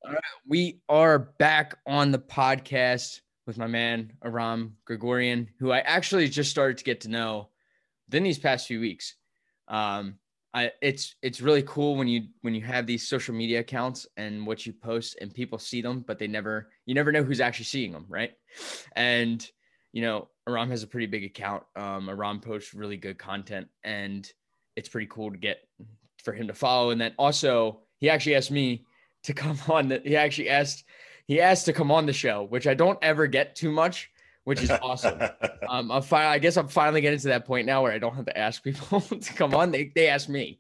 All right, we are back on the podcast with my man Aram Gregorian, who I actually just started to get to know within these past few weeks. Um, it's really cool when you have these social media accounts and what you post and people see them, but you never know who's actually seeing them, right? And Aram has a pretty big account. Aram posts really good content, and it's pretty cool to get for him to follow. And then also, he actually asked me to come on. He asked to come on the show, which I don't ever get too much, which is awesome. I guess I'm finally getting to that point now where I don't have to ask people to come on. They ask me.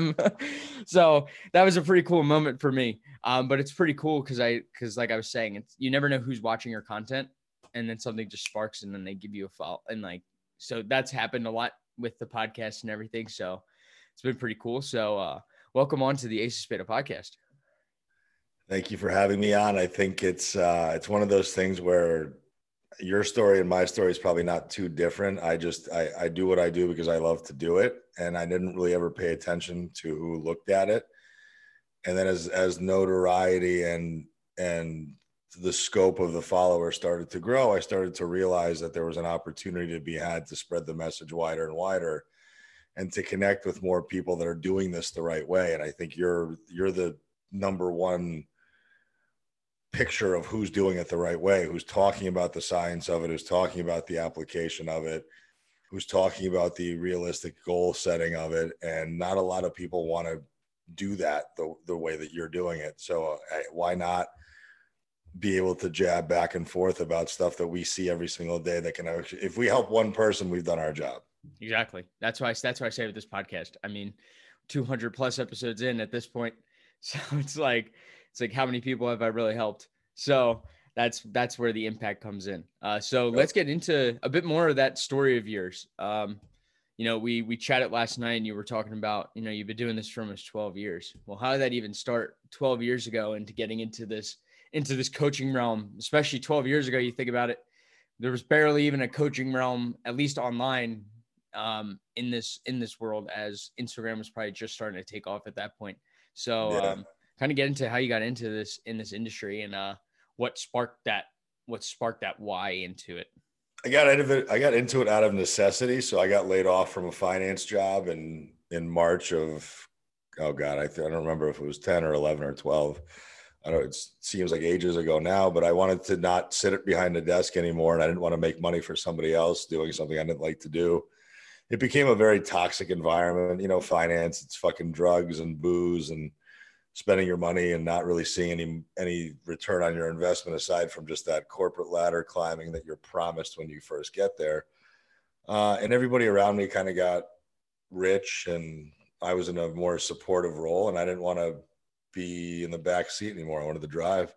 So that was a pretty cool moment for me. But it's pretty cool because like I was saying, you never know who's watching your content, and then something just sparks and then they give you a follow. And so that's happened a lot with the podcast and everything. So it's been pretty cool. So welcome on to the Ace of Spada podcast. Thank you for having me on. I think it's one of those things where your story and my story is probably not too different. I do what I do because I love to do it. And I didn't really ever pay attention to who looked at it. And then as notoriety and the scope of the followers started to grow, I started to realize that there was an opportunity to be had to spread the message wider and wider and to connect with more people that are doing this the right way. And I think you're the number one picture of who's doing it the right way, who's talking about the science of it, who's talking about the application of it, who's talking about the realistic goal setting of it. And not a lot of people want to do that the way that you're doing it. So why not be able to jab back and forth about stuff that we see every single day that can actually, if we help one person, we've done our job. Exactly. That's why I say with this podcast, I mean, 200 plus episodes in at this point. So it's like how many people have I really helped? So that's where the impact comes in. So let's get into a bit more of that story of yours. We chatted last night and you were talking about, you've been doing this for almost 12 years. Well, how did that even start 12 years ago into getting into this coaching realm, especially 12 years ago? You think about it, there was barely even a coaching realm, at least online, in this world, as Instagram was probably just starting to take off at that point. So kind of get into how you got into this industry and what sparked that why into it. I got into it out of necessity. So I got laid off from a finance job in March of, oh God, I don't remember if it was 10 or 11 or 12. I don't know, it seems like ages ago now, but I wanted to not sit behind the desk anymore. And I didn't want to make money for somebody else doing something I didn't like to do. It became a very toxic environment, finance, it's fucking drugs and booze and spending your money and not really seeing any return on your investment aside from just that corporate ladder climbing that you're promised when you first get there. And everybody around me kind of got rich and I was in a more supportive role and I didn't want to be in the back seat anymore. I wanted to drive,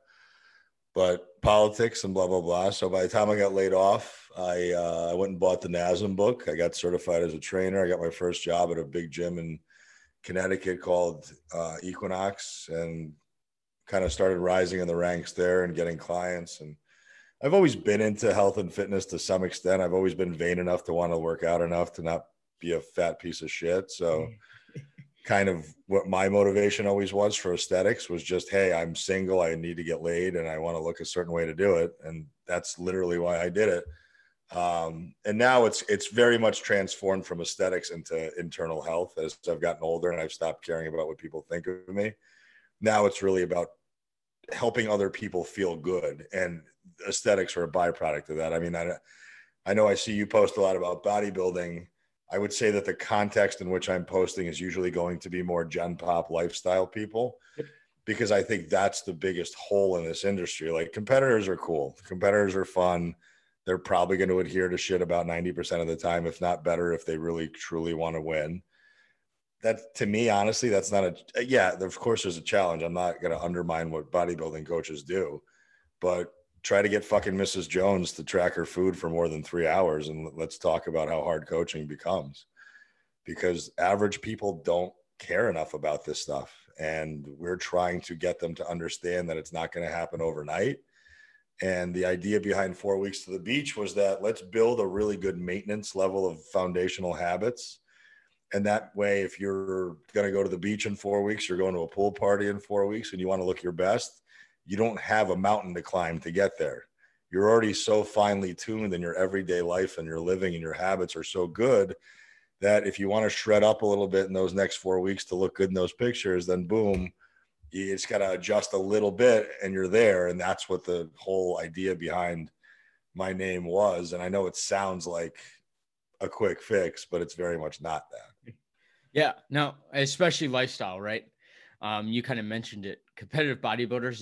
but politics and blah, blah, blah. So by the time I got laid off, I went and bought the NASM book. I got certified as a trainer. I got my first job at a big gym in Connecticut called Equinox and kind of started rising in the ranks there and getting clients. And I've always been into health and fitness to some extent. I've always been vain enough to want to work out enough to not be a fat piece of shit. So kind of what my motivation always was for aesthetics was just, hey, I'm single, I need to get laid and I want to look a certain way to do it. And that's literally why I did it. And now it's very much transformed from aesthetics into internal health as I've gotten older and I've stopped caring about what people think of me. Now it's really about helping other people feel good, and aesthetics are a byproduct of that. I mean, I know I see you post a lot about bodybuilding. I would say that the context in which I'm posting is usually going to be more gen pop lifestyle people, because I think that's the biggest hole in this industry. Like, competitors are cool. Competitors are fun. They're probably going to adhere to shit about 90% of the time, if not better, if they really truly want to win. That, to me, honestly, that's not yeah, of course there's a challenge. I'm not going to undermine what bodybuilding coaches do, but try to get fucking Mrs. Jones to track her food for more than 3 hours. And let's talk about how hard coaching becomes, because average people don't care enough about this stuff. And we're trying to get them to understand that it's not going to happen overnight. And the idea behind 4 Weeks to the Beach was that let's build a really good maintenance level of foundational habits. And that way, if you're going to go to the beach in 4 weeks, you're going to a pool party in 4 weeks and you want to look your best, you don't have a mountain to climb to get there. You're already so finely tuned in your everyday life, and your living and your habits are so good that if you want to shred up a little bit in those next 4 weeks to look good in those pictures, then boom, you just got to adjust a little bit and you're there. And that's what the whole idea behind my name was. And I know it sounds like a quick fix, but it's very much not that. Yeah, no, especially lifestyle, right? You kind of mentioned it. Competitive bodybuilders,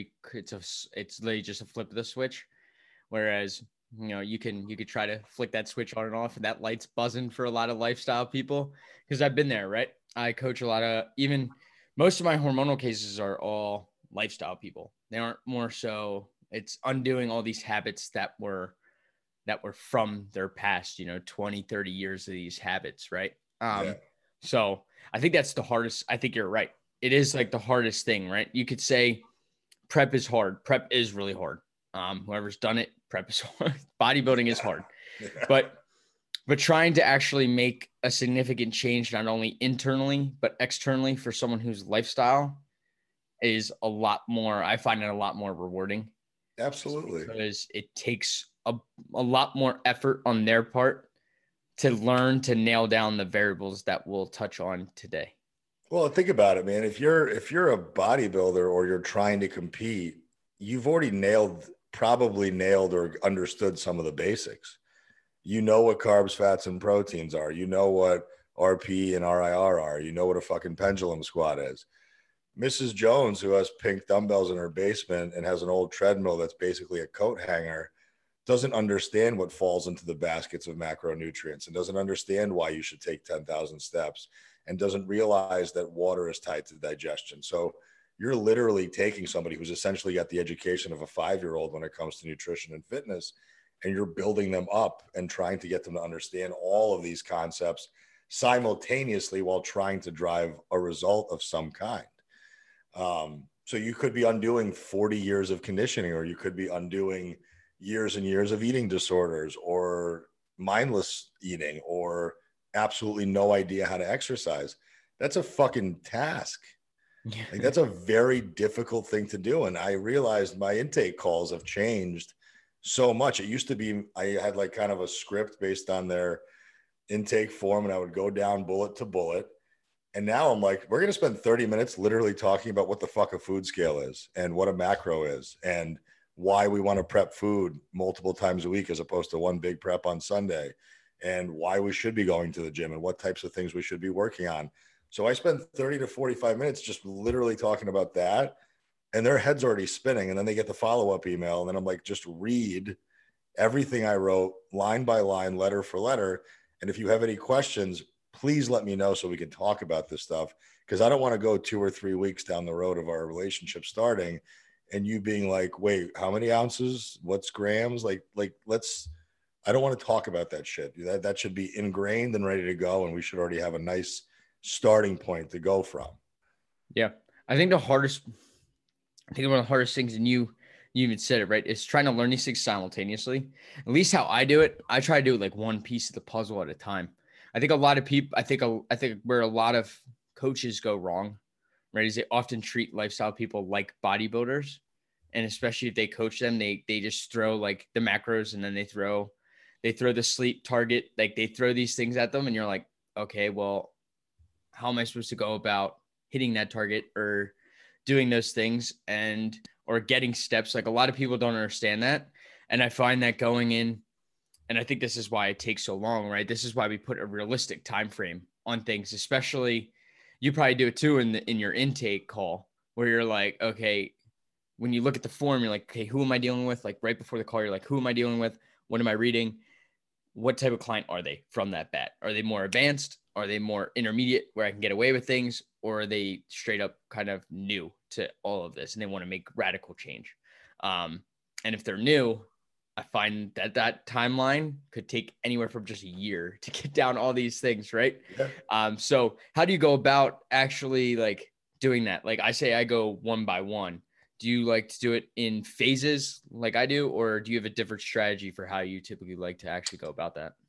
it's literally just a flip of the switch. Whereas, you could try to flick that switch on and off, and that light's buzzing for a lot of lifestyle people. Because I've been there, right? I coach a lot of, even most of my hormonal cases are all lifestyle people. They aren't more so. It's undoing all these habits that were from their past, 20, 30 years of these habits, right? Yeah. So I think that's the hardest. I think you're right. It is like the hardest thing, right? You could say prep is hard. Prep is really hard. Whoever's done it, prep is hard. Bodybuilding is hard, but trying to actually make a significant change, not only internally, but externally for someone whose lifestyle is a lot more, I find it a lot more rewarding. Absolutely. Because it takes a lot more effort on their part to learn to nail down the variables that we'll touch on today. Well, think about it, man. If you're a bodybuilder or you're trying to compete, you've already probably nailed or understood some of the basics. You know what carbs, fats, and proteins are. You know what RP and RIR are. You know what a fucking pendulum squat is. Mrs. Jones, who has pink dumbbells in her basement and has an old treadmill that's basically a coat hanger, doesn't understand what falls into the baskets of macronutrients and doesn't understand why you should take 10,000 steps and doesn't realize that water is tied to digestion. So you're literally taking somebody who's essentially got the education of a 5-year-old when it comes to nutrition and fitness, and you're building them up and trying to get them to understand all of these concepts simultaneously while trying to drive a result of some kind. So you could be undoing 40 years of conditioning, or you could be undoing years and years of eating disorders or mindless eating or absolutely no idea how to exercise. That's a fucking task. Like, that's a very difficult thing to do. And I realized my intake calls have changed so much. It used to be, I had like kind of a script based on their intake form, and I would go down bullet to bullet. And now I'm like, we're going to spend 30 minutes literally talking about what the fuck a food scale is and what a macro is and why we want to prep food multiple times a week as opposed to one big prep on Sunday, and why we should be going to the gym and what types of things we should be working on. So I spend 30 to 45 minutes just literally talking about that, and their head's already spinning. And then they get the follow-up email, and then I'm like, just read everything I wrote line by line, letter for letter. And if you have any questions, please let me know so we can talk about this stuff, because I don't want to go 2 or 3 weeks down the road of our relationship starting and you being like, wait, how many ounces? What's grams? Like I don't want to talk about that shit. That should be ingrained and ready to go. And we should already have a nice starting point to go from. Yeah. I think one of the hardest things, and you even said it, right, is trying to learn these things simultaneously. At least how I do it, I try to do it like one piece of the puzzle at a time. I think a lot of people, I think where a lot of coaches go wrong, right, is they often treat lifestyle people like bodybuilders. And especially if they coach them, they just throw like the macros, and then they throw the sleep target. Like, they throw these things at them, and you're like, okay, well, how am I supposed to go about hitting that target or doing those things or getting steps? Like, a lot of people don't understand that. And I find that going in, and I think this is why it takes so long, right? This is why we put a realistic time frame on things, especially you probably do it too in your intake call, where you're like, okay, when you look at the form, you're like, okay, who am I dealing with? Like, right before the call, you're like, who am I dealing with? What am I reading? What type of client are they from that bat? Are they more advanced? Are they more intermediate where I can get away with things? Or are they straight up kind of new to all of this and they want to make radical change? And if they're new, I find that timeline could take anywhere from just a year to get down all these things, right? Yeah. So how do you go about actually like doing that? Like, I say I go one by one. Do you like to do it in phases like I do, or do you have a different strategy for how you typically like to actually go about that?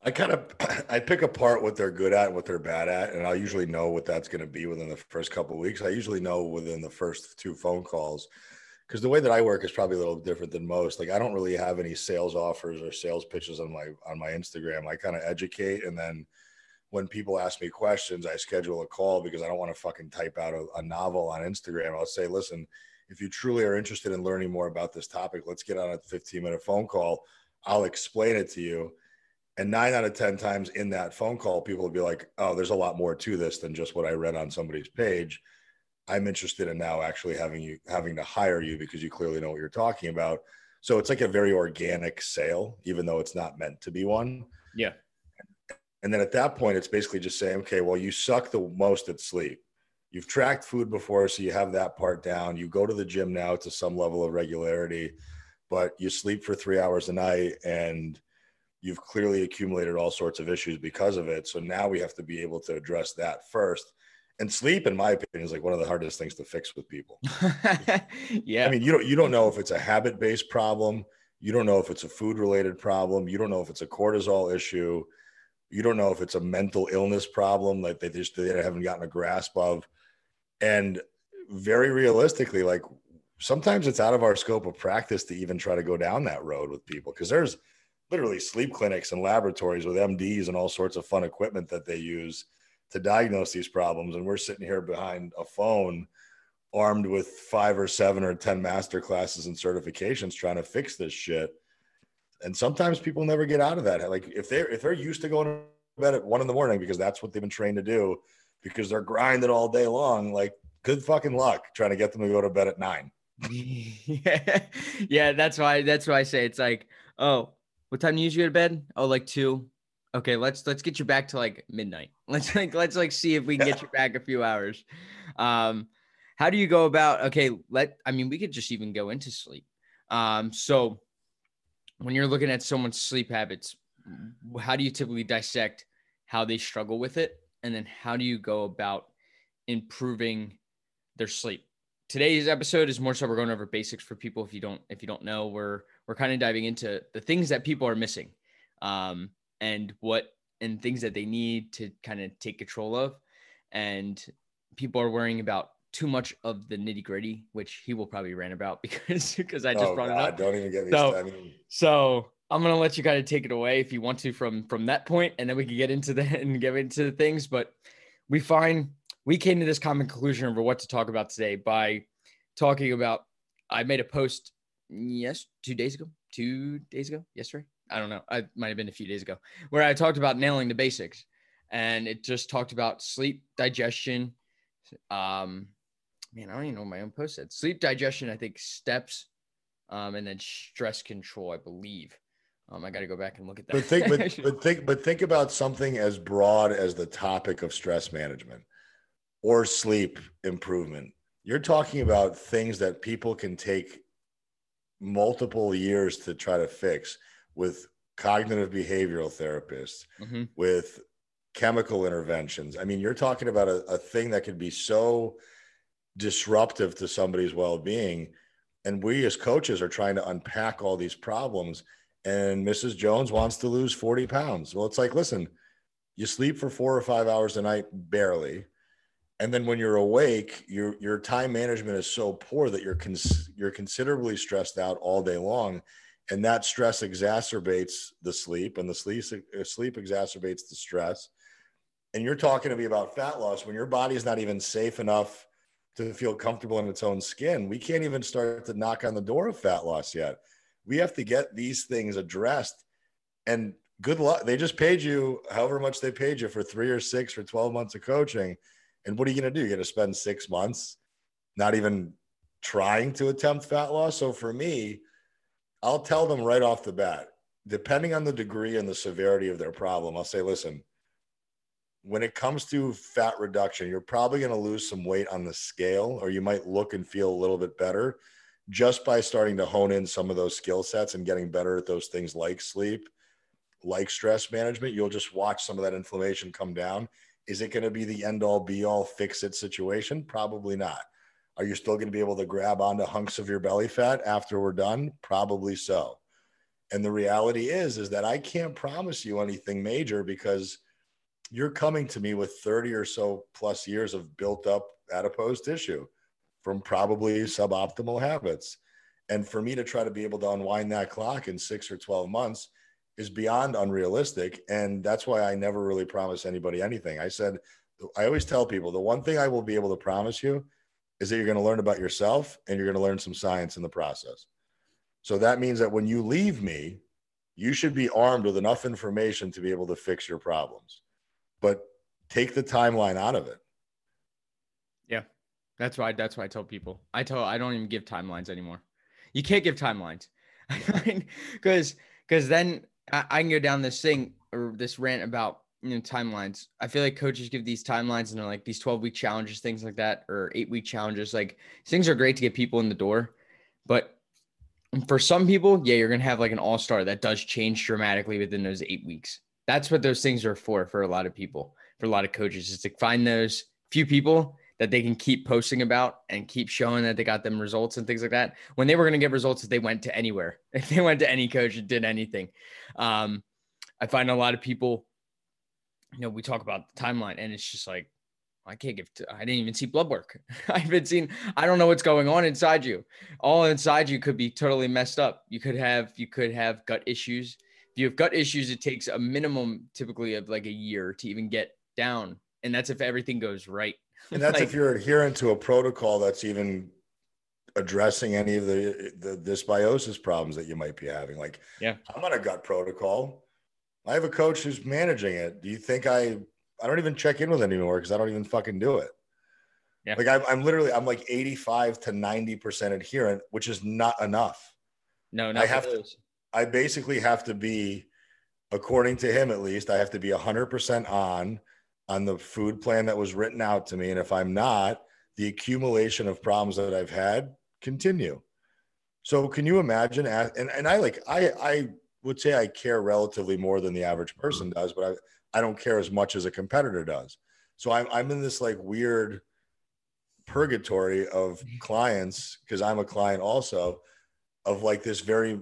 I pick apart what they're good at and what they're bad at, and I'll usually know what that's going to be within the first couple of weeks. I usually know within the first 2 phone calls, because the way that I work is probably a little different than most. Like I don't really have any sales offers or sales pitches on my Instagram. I kind of educate, and then when people ask me questions, I schedule a call because I don't want to fucking type out a novel on Instagram. I'll say, listen, if you truly are interested in learning more about this topic, let's get on a 15-minute phone call. I'll explain it to you. And 9 out of 10 times in that phone call, people will be like, oh, there's a lot more to this than just what I read on somebody's page. I'm interested in now actually having to hire you because you clearly know what you're talking about. So it's like a very organic sale, even though it's not meant to be one. Yeah. And then at that point, it's basically just saying, okay, well, you suck the most at sleep. You've tracked food before, so you have that part down. You go to the gym now to some level of regularity, but you sleep for 3 hours a night and you've clearly accumulated all sorts of issues because of it. So now we have to be able to address that first. And sleep, in my opinion, is like one of the hardest things to fix with people. Yeah. I mean, you don't know if it's a habit-based problem. You don't know if it's a food-related problem. You don't know if it's a cortisol issue. You don't know if it's a mental illness problem like they haven't gotten a grasp of. And very realistically, like sometimes it's out of our scope of practice to even try to go down that road with people, because there's literally sleep clinics and laboratories with MDs and all sorts of fun equipment that they use to diagnose these problems. And we're sitting here behind a phone armed with 5 or 7 or 10 master classes and certifications trying to fix this shit. And sometimes people never get out of that. Like if they're used to going to bed at 1 a.m. because that's what they've been trained to do, because they're grinding all day long, like good fucking luck trying to get them to go to bed at 9. Yeah. That's why I say it's like, oh, what time do you usually go to bed? Oh, like 2. Okay, let's get you back to like midnight. Let's see if we can get you back a few hours. How do you go about, okay, we could just even go into sleep. So when you're looking at someone's sleep habits, how do you typically dissect how they struggle with it? And then how do you go about improving their sleep? Today's episode is more so we're going over basics for people. If you don't know, we're kind of diving into the things that people are missing, and things that they need to kind of take control of. And people are worrying about too much of the nitty gritty, which he will probably rant about because I just brought it up. Don't even get me started. So I'm gonna let you kind of take it away if you want to from that point, and then we can get into the things. But we came to this common conclusion over what to talk about today by talking about. I made a post 2 days ago, yesterday. I don't know. It might have been a few days ago, where I talked about nailing the basics, and it just talked about sleep, digestion. I don't even know what my own post said. Sleep, digestion, I think steps, and then stress control, I believe. I got to go back and look at that. But think about something as broad as the topic of stress management or sleep improvement. You're talking about things that people can take multiple years to try to fix with cognitive behavioral therapists, mm-hmm. with chemical interventions. I mean, you're talking about a thing that could be so disruptive to somebody's well-being. And we as coaches are trying to unpack all these problems. And Mrs. Jones wants to lose 40 pounds. Well, it's like, listen, you sleep for 4 or 5 hours a night, barely. And then when you're awake, your time management is so poor that you're considerably stressed out all day long. And that stress exacerbates the sleep, and the sleep exacerbates the stress. And you're talking to me about fat loss when your body is not even safe enough to feel comfortable in its own skin. We can't even start to knock on the door of fat loss yet. We have to get these things addressed. And good luck. They just paid you however much they paid you for 3 or 6 or 12 months of coaching. And what are you going to do? You're going to spend 6 months not even trying to attempt fat loss. So for me, I'll tell them right off the bat, depending on the degree and the severity of their problem, I'll say, listen, when it comes to fat reduction, you're probably going to lose some weight on the scale, or you might look and feel a little bit better just by starting to hone in some of those skill sets and getting better at those things like sleep, like stress management. You'll just watch some of that inflammation come down. Is it going to be the end all be all fix it situation? Probably not. Are you still going to be able to grab onto hunks of your belly fat after we're done? Probably so. And the reality is that I can't promise you anything major because you're coming to me with 30 or so plus years of built up adipose tissue from probably suboptimal habits. And for me to try to be able to unwind that clock in 6 or 12 months is beyond unrealistic. And that's why I never really promise anybody anything. I always tell people the one thing I will be able to promise you is that you're going to learn about yourself and you're going to learn some science in the process. So that means that when you leave me, you should be armed with enough information to be able to fix your problems, but take the timeline out of it. Yeah. That's why I tell people, I don't even give timelines anymore. You can't give timelines. Because then I can go down this thing or this rant about, timelines. I feel like coaches give these timelines and they're like these 12-week challenges, things like that, or 8-week challenges. Like things are great to get people in the door, but for some people, yeah, you're going to have like an all-star that does change dramatically within those 8 weeks. That's what those things are for a lot of people, for a lot of coaches, is to find those few people that they can keep posting about and keep showing that they got them results and things like that. When they were going to get results, if they went to anywhere, if they went to any coach and did anything. I find a lot of people, we talk about the timeline and it's just like, I didn't even see blood work. I don't know what's going on inside you. All inside you could be totally messed up. You could have gut issues. If you have gut issues, it takes a minimum typically of like a year to even get down. And that's if everything goes right. And that's if you're adherent to a protocol that's even addressing any of the dysbiosis problems that you might be having. Like, yeah, I'm on a gut protocol. I have a coach who's managing it. Do you think I don't even check in with it anymore because I don't even fucking do it. Yeah. Like I'm like 85 to 90% adherent, which is not enough. No, I basically have to be, according to him at least, I have to be 100% on the food plan that was written out to me. And if I'm not, the accumulation of problems that I've had continue. So can you imagine? And I would say I care relatively more than the average person does, but I don't care as much as a competitor does. So I'm in this like weird purgatory of clients, because I'm a client also, of like this very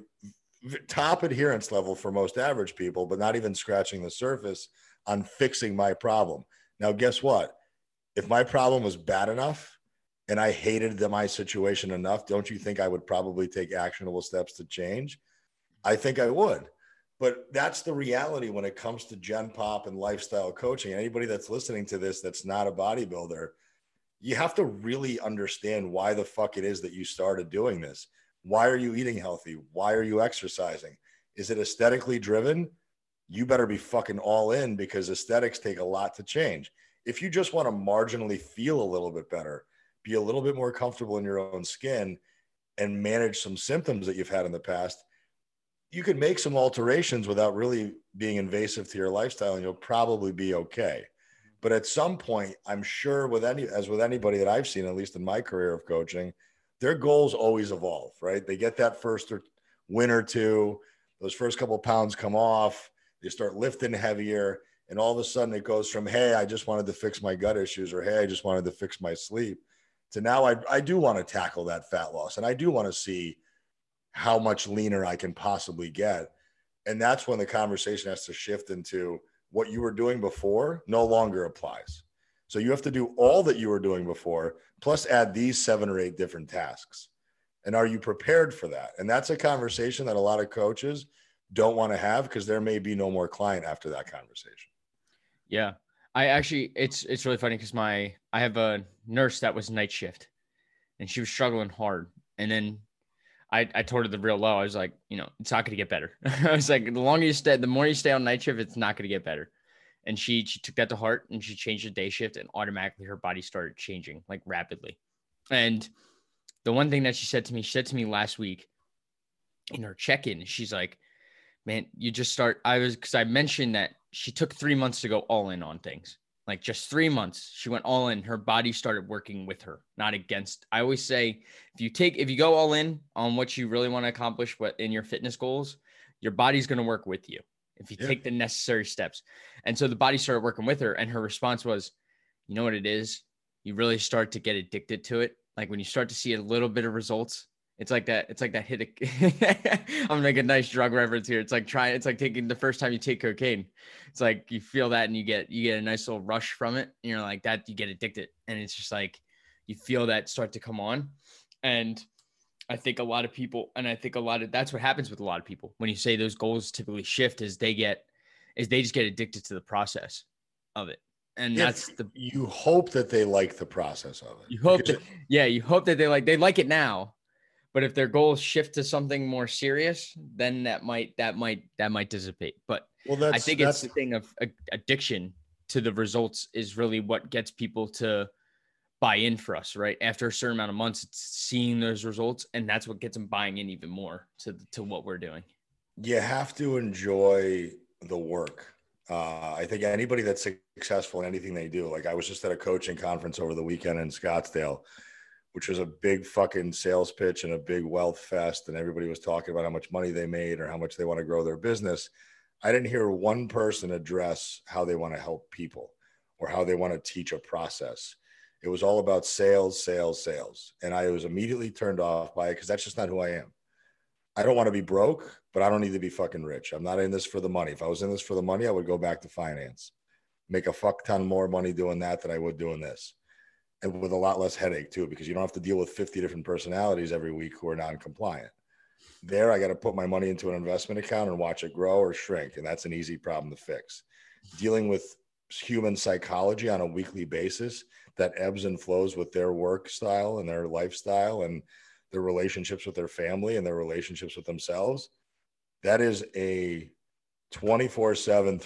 top adherence level for most average people, but not even scratching the surface on fixing my problem. Now, guess what? If my problem was bad enough and I hated my situation enough, don't you think I would probably take actionable steps to change? I think I would. But that's the reality when it comes to Gen Pop and lifestyle coaching. Anybody that's listening to this that's not a bodybuilder, you have to really understand why the fuck it is that you started doing this. Why are you eating healthy? Why are you exercising? Is it aesthetically driven? You better be fucking all in, because aesthetics take a lot to change. If you just want to marginally feel a little bit better, be a little bit more comfortable in your own skin, and manage some symptoms that you've had in the past, you could make some alterations without really being invasive to your lifestyle, and you'll probably be okay. But at some point, I'm sure with anybody that I've seen, at least in my career of coaching, their goals always evolve, right? They get that first win or two, those first couple of pounds come off, they start lifting heavier, and all of a sudden it goes from, hey, I just wanted to fix my gut issues, or hey, I just wanted to fix my sleep, to now I do want to tackle that fat loss, and I do want to see how much leaner I can possibly get. And that's when the conversation has to shift into what you were doing before no longer applies. So you have to do all that you were doing before, plus add these 7 or 8 different tasks. And are you prepared for that? And that's a conversation that a lot of coaches don't want to have, because there may be no more client after that conversation. Yeah. I actually, it's really funny because I have a nurse that was night shift and she was struggling hard. And then I told her the real low. I was like, it's not going to get better. I was like, the more you stay on night shift, it's not going to get better. And she took that to heart and she changed the day shift, and automatically her body started changing like rapidly. And the one thing that she said to me last week in her check-in, she's like, man, because I mentioned that she took 3 months to go all in on things. Like just 3 months, she went all in. Her body started working with her, not against. I always say, if you go all in on what you really want to accomplish, what in your fitness goals, your body's going to work with you if you take the necessary steps. And so the body started working with her, and her response was, you know what it is? You really start to get addicted to it. Like when you start to see a little bit of results, it's like that I'm gonna make a nice drug reference here. It's like taking the first time you take cocaine. It's like you feel that and you get a nice little rush from it. And you're like that, you get addicted. And it's just like you feel that start to come on. And I think a lot of people, that's what happens with a lot of people when you say those goals typically shift, is they just get addicted to the process of it. And you hope that they like the process of it. You hope that they like it now. But if their goals shift to something more serious, then that might dissipate. But I think it's the thing of addiction to the results is really what gets people to buy in for us, right? After a certain amount of months, it's seeing those results, and that's what gets them buying in even more to what we're doing. You have to enjoy the work. I think anybody that's successful in anything they do, like I was just at a coaching conference over the weekend in Scottsdale, which was a big fucking sales pitch and a big wealth fest. And everybody was talking about how much money they made or how much they want to grow their business. I didn't hear one person address how they want to help people or how they want to teach a process. It was all about sales, sales, sales. And I was immediately turned off by it because that's just not who I am. I don't want to be broke, but I don't need to be fucking rich. I'm not in this for the money. If I was in this for the money, I would go back to finance, make a fuck ton more money doing that than I would doing this. And with a lot less headache too, because you don't have to deal with 50 different personalities every week who are non-compliant. There, I got to put my money into an investment account and watch it grow or shrink. And that's an easy problem to fix. Dealing with human psychology on a weekly basis that ebbs and flows with their work style and their lifestyle and their relationships with their family and their relationships with themselves. That is a 24/7,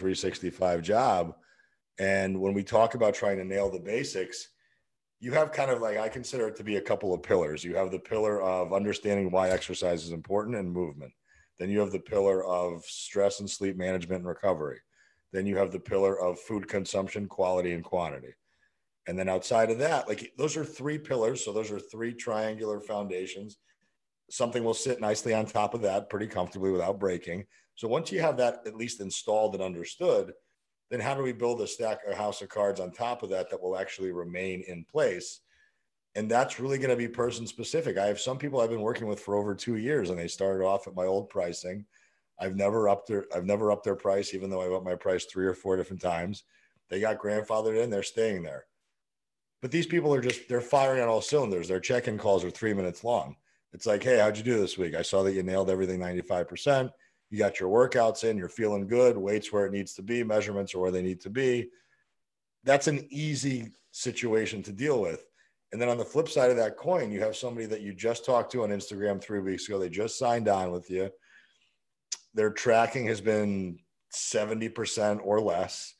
365 job. And when we talk about trying to nail the basics, you have kind of like, I consider it to be a couple of pillars. You have the pillar of understanding why exercise is important and movement. Then you have the pillar of stress and sleep management and recovery. Then you have the pillar of food consumption, quality and quantity. And then outside of that, like those are three pillars. So those are three triangular foundations. Something will sit nicely on top of that pretty comfortably without breaking. So once you have that at least installed and understood, then how do we build a stack or house of cards on top of that that will actually remain in place? And that's really going to be person specific. I have some people I've been working with for over 2 years and they started off at my old pricing. I've never upped their price, even though I've upped my price 3 or 4 different times. They got grandfathered in, they're staying there. But these people are they're firing on all cylinders. Their check-in calls are 3 minutes long. It's like, hey, how'd you do this week? I saw that you nailed everything 95%. You got your workouts in, you're feeling good, weights where it needs to be, measurements are where they need to be. That's an easy situation to deal with. And then on the flip side of that coin, you have somebody that you just talked to on Instagram 3 weeks ago. They just signed on with you. Their tracking has been 70% or less.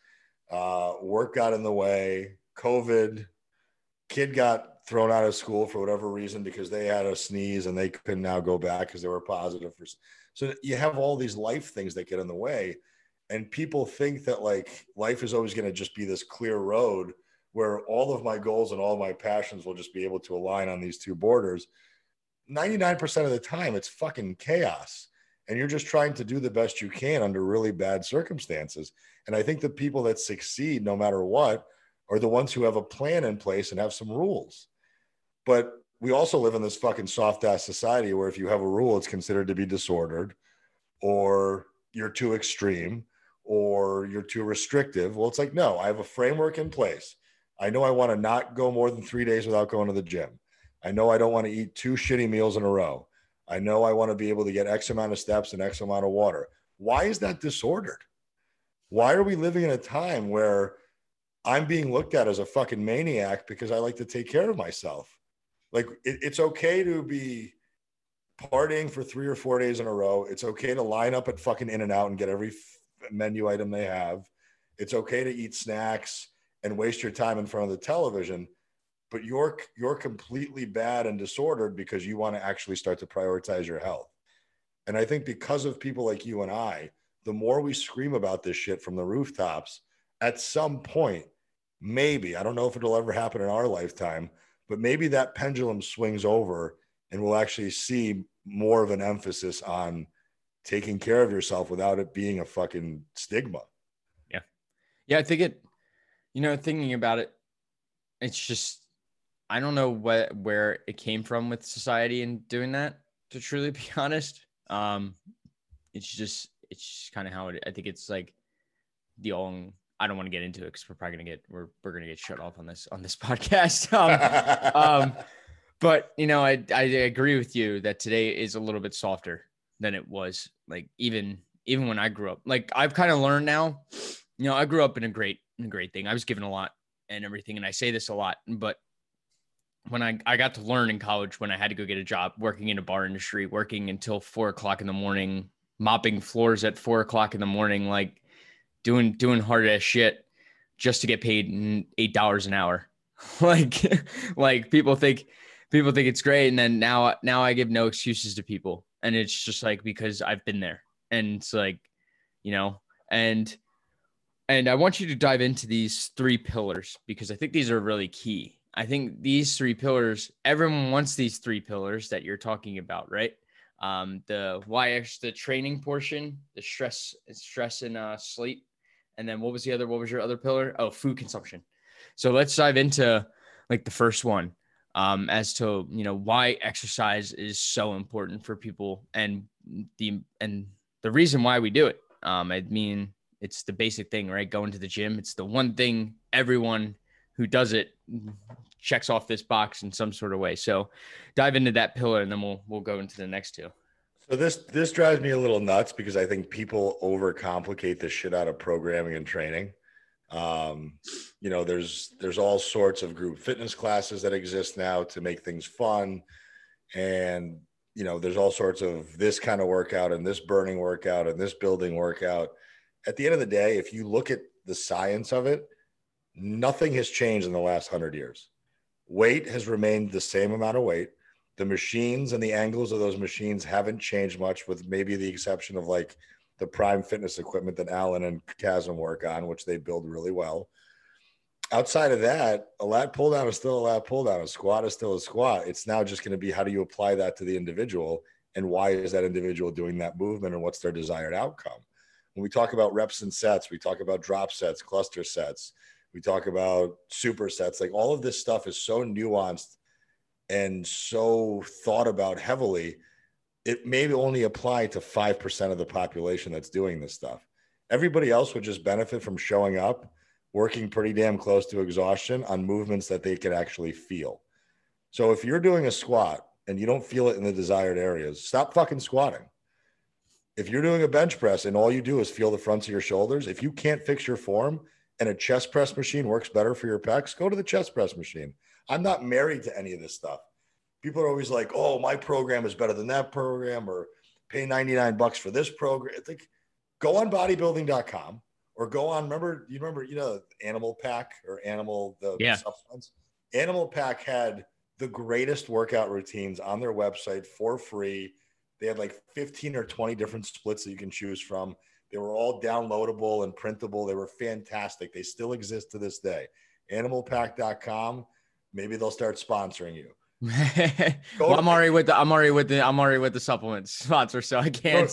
Work got in the way, COVID, kid got thrown out of school for whatever reason because they had a sneeze and they couldn't now go back because they were positive. So you have all these life things that get in the way. And people think that like life is always going to just be this clear road where all of my goals and all of my passions will just be able to align on these two borders. 99% of the time, it's fucking chaos. And you're just trying to do the best you can under really bad circumstances. And I think the people that succeed, no matter what, are the ones who have a plan in place and have some rules. But we also live in this fucking soft ass society where if you have a rule, it's considered to be disordered or you're too extreme or you're too restrictive. Well, it's like, no, I have a framework in place. I know I want to not go more than 3 days without going to the gym. I know I don't want to eat 2 shitty meals in a row. I know I want to be able to get X amount of steps and X amount of water. Why is that disordered? Why are we living in a time where I'm being looked at as a fucking maniac because I like to take care of myself? Like it's okay to be partying for 3 or 4 days in a row. It's okay to line up at fucking In-N-Out and get every menu item they have. It's okay to eat snacks and waste your time in front of the television, but you're completely bad and disordered because you want to actually start to prioritize your health. And I think because of people like you and I, the more we scream about this shit from the rooftops, at some point, maybe, I don't know if it'll ever happen in our lifetime, but maybe that pendulum swings over and we'll actually see more of an emphasis on taking care of yourself without it being a fucking stigma. Yeah. Yeah. I think thinking about it, it's just, I don't know where it came from with society and doing that, to truly be honest. It's just kind of how I think it's like the I don't want to get into it because we're probably we're gonna get shut off on this podcast. But I agree with you that today is a little bit softer than it was. Like even when I grew up, like I've kind of learned now. I grew up in a great thing. I was given a lot and everything, and I say this a lot, but when I got to learn in college, when I had to go get a job working in a bar industry, working until 4:00 in the morning, mopping floors at 4:00 in the morning, like doing hard ass shit just to get paid $8 an hour. like people think it's great. And then now I give no excuses to people. And it's just like, because I've been there, and it's like, and I want you to dive into these 3 pillars, because I think these are really key. I think these 3 pillars, everyone wants these 3 pillars that you're talking about, right? The training portion, the stress and sleep. And then what was your other pillar? Oh, food consumption. So let's dive into like the first one, as to, why exercise is so important for people, and the reason why we do it. I mean, it's the basic thing, right? Going to the gym. It's the one thing everyone who does it checks off this box in some sort of way. So dive into that pillar, and then we'll go into the next 2. So this drives me a little nuts, because I think people overcomplicate the shit out of programming and training. There's all sorts of group fitness classes that exist now to make things fun. And, there's all sorts of this kind of workout and this burning workout and this building workout. At the end of the day, if you look at the science of it, nothing has changed in the last 100 years. Weight has remained the same amount of weight. The machines and the angles of those machines haven't changed much, with maybe the exception of like the Prime Fitness equipment that Alan and Chasm work on, which they build really well. Outside of that, a lat pull down is still a lat pull down. A squat is still a squat. It's now just going to be, how do you apply that to the individual, and why is that individual doing that movement, and what's their desired outcome? When we talk about reps and sets, we talk about drop sets, cluster sets, we talk about supersets. Like, all of this stuff is so nuanced and so thought about heavily. It may only apply to 5% of the population that's doing this stuff. Everybody else would just benefit from showing up, working pretty damn close to exhaustion on movements that they can actually feel. So if you're doing a squat and you don't feel it in the desired areas, stop fucking squatting. If you're doing a bench press and all you do is feel the fronts of your shoulders, if you can't fix your form and a chest press machine works better for your pecs, go to the chest press machine. I'm not married to any of this stuff. People are always like, oh, my program is better than that program, or pay $99 for this program. It's like, go on bodybuilding.com, or go on, remember Animal Pack or the supplements? Animal Pack had the greatest workout routines on their website for free. They had like 15 or 20 different splits that you can choose from. They were all downloadable and printable. They were fantastic. They still exist to this day. Animalpack.com. Maybe they'll start sponsoring you. Well, I'm already with the supplements sponsor, so I can't.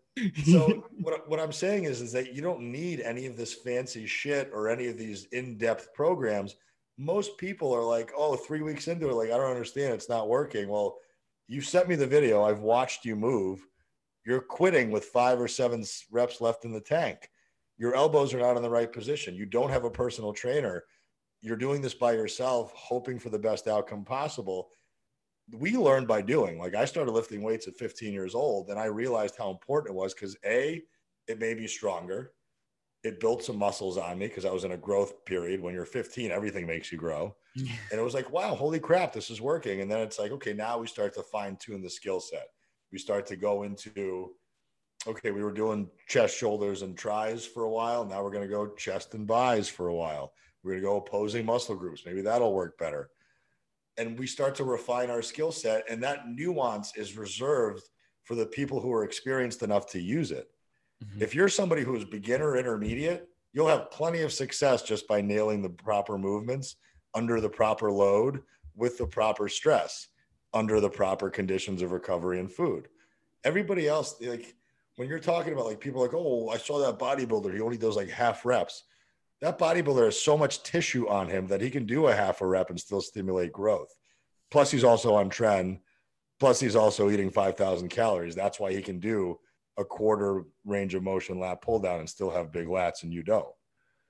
So what I'm saying is that you don't need any of this fancy shit or any of these in-depth programs. Most people are like, oh, 3 weeks into it, like, I don't understand, it's not working. Well, you sent me the video. I've watched you move. You're quitting with 5 or 7 reps left in the tank. Your elbows are not in the right position. You don't have a personal trainer. You're doing this by yourself, hoping for the best outcome possible. We learned by doing. Like, I started lifting weights at 15 years old, and I realized how important it was, because it made me stronger. It built some muscles on me, because I was in a growth period. When you're 15, everything makes you grow. And it was like, wow, holy crap, this is working. And then it's like, okay, now we start to fine tune the skill set. We start to go into, okay, we were doing chest, shoulders, and tries for a while. Now we're going to go chest and buys for a while. We're going to go opposing muscle groups. Maybe that'll work better. And we start to refine our skill set. And that nuance is reserved for the people who are experienced enough to use it. Mm-hmm. If you're somebody who is beginner, intermediate, you'll have plenty of success just by nailing the proper movements under the proper load, with the proper stress, under the proper conditions of recovery and food. Everybody else, like, when you're talking about, like, people are like, oh, I saw that bodybuilder, he only does like half reps. That bodybuilder has so much tissue on him that he can do a half a rep and still stimulate growth. Plus, he's also on trend. Plus, he's also eating 5,000 calories. That's why he can do a quarter range of motion lat pull down and still have big lats, and you don't.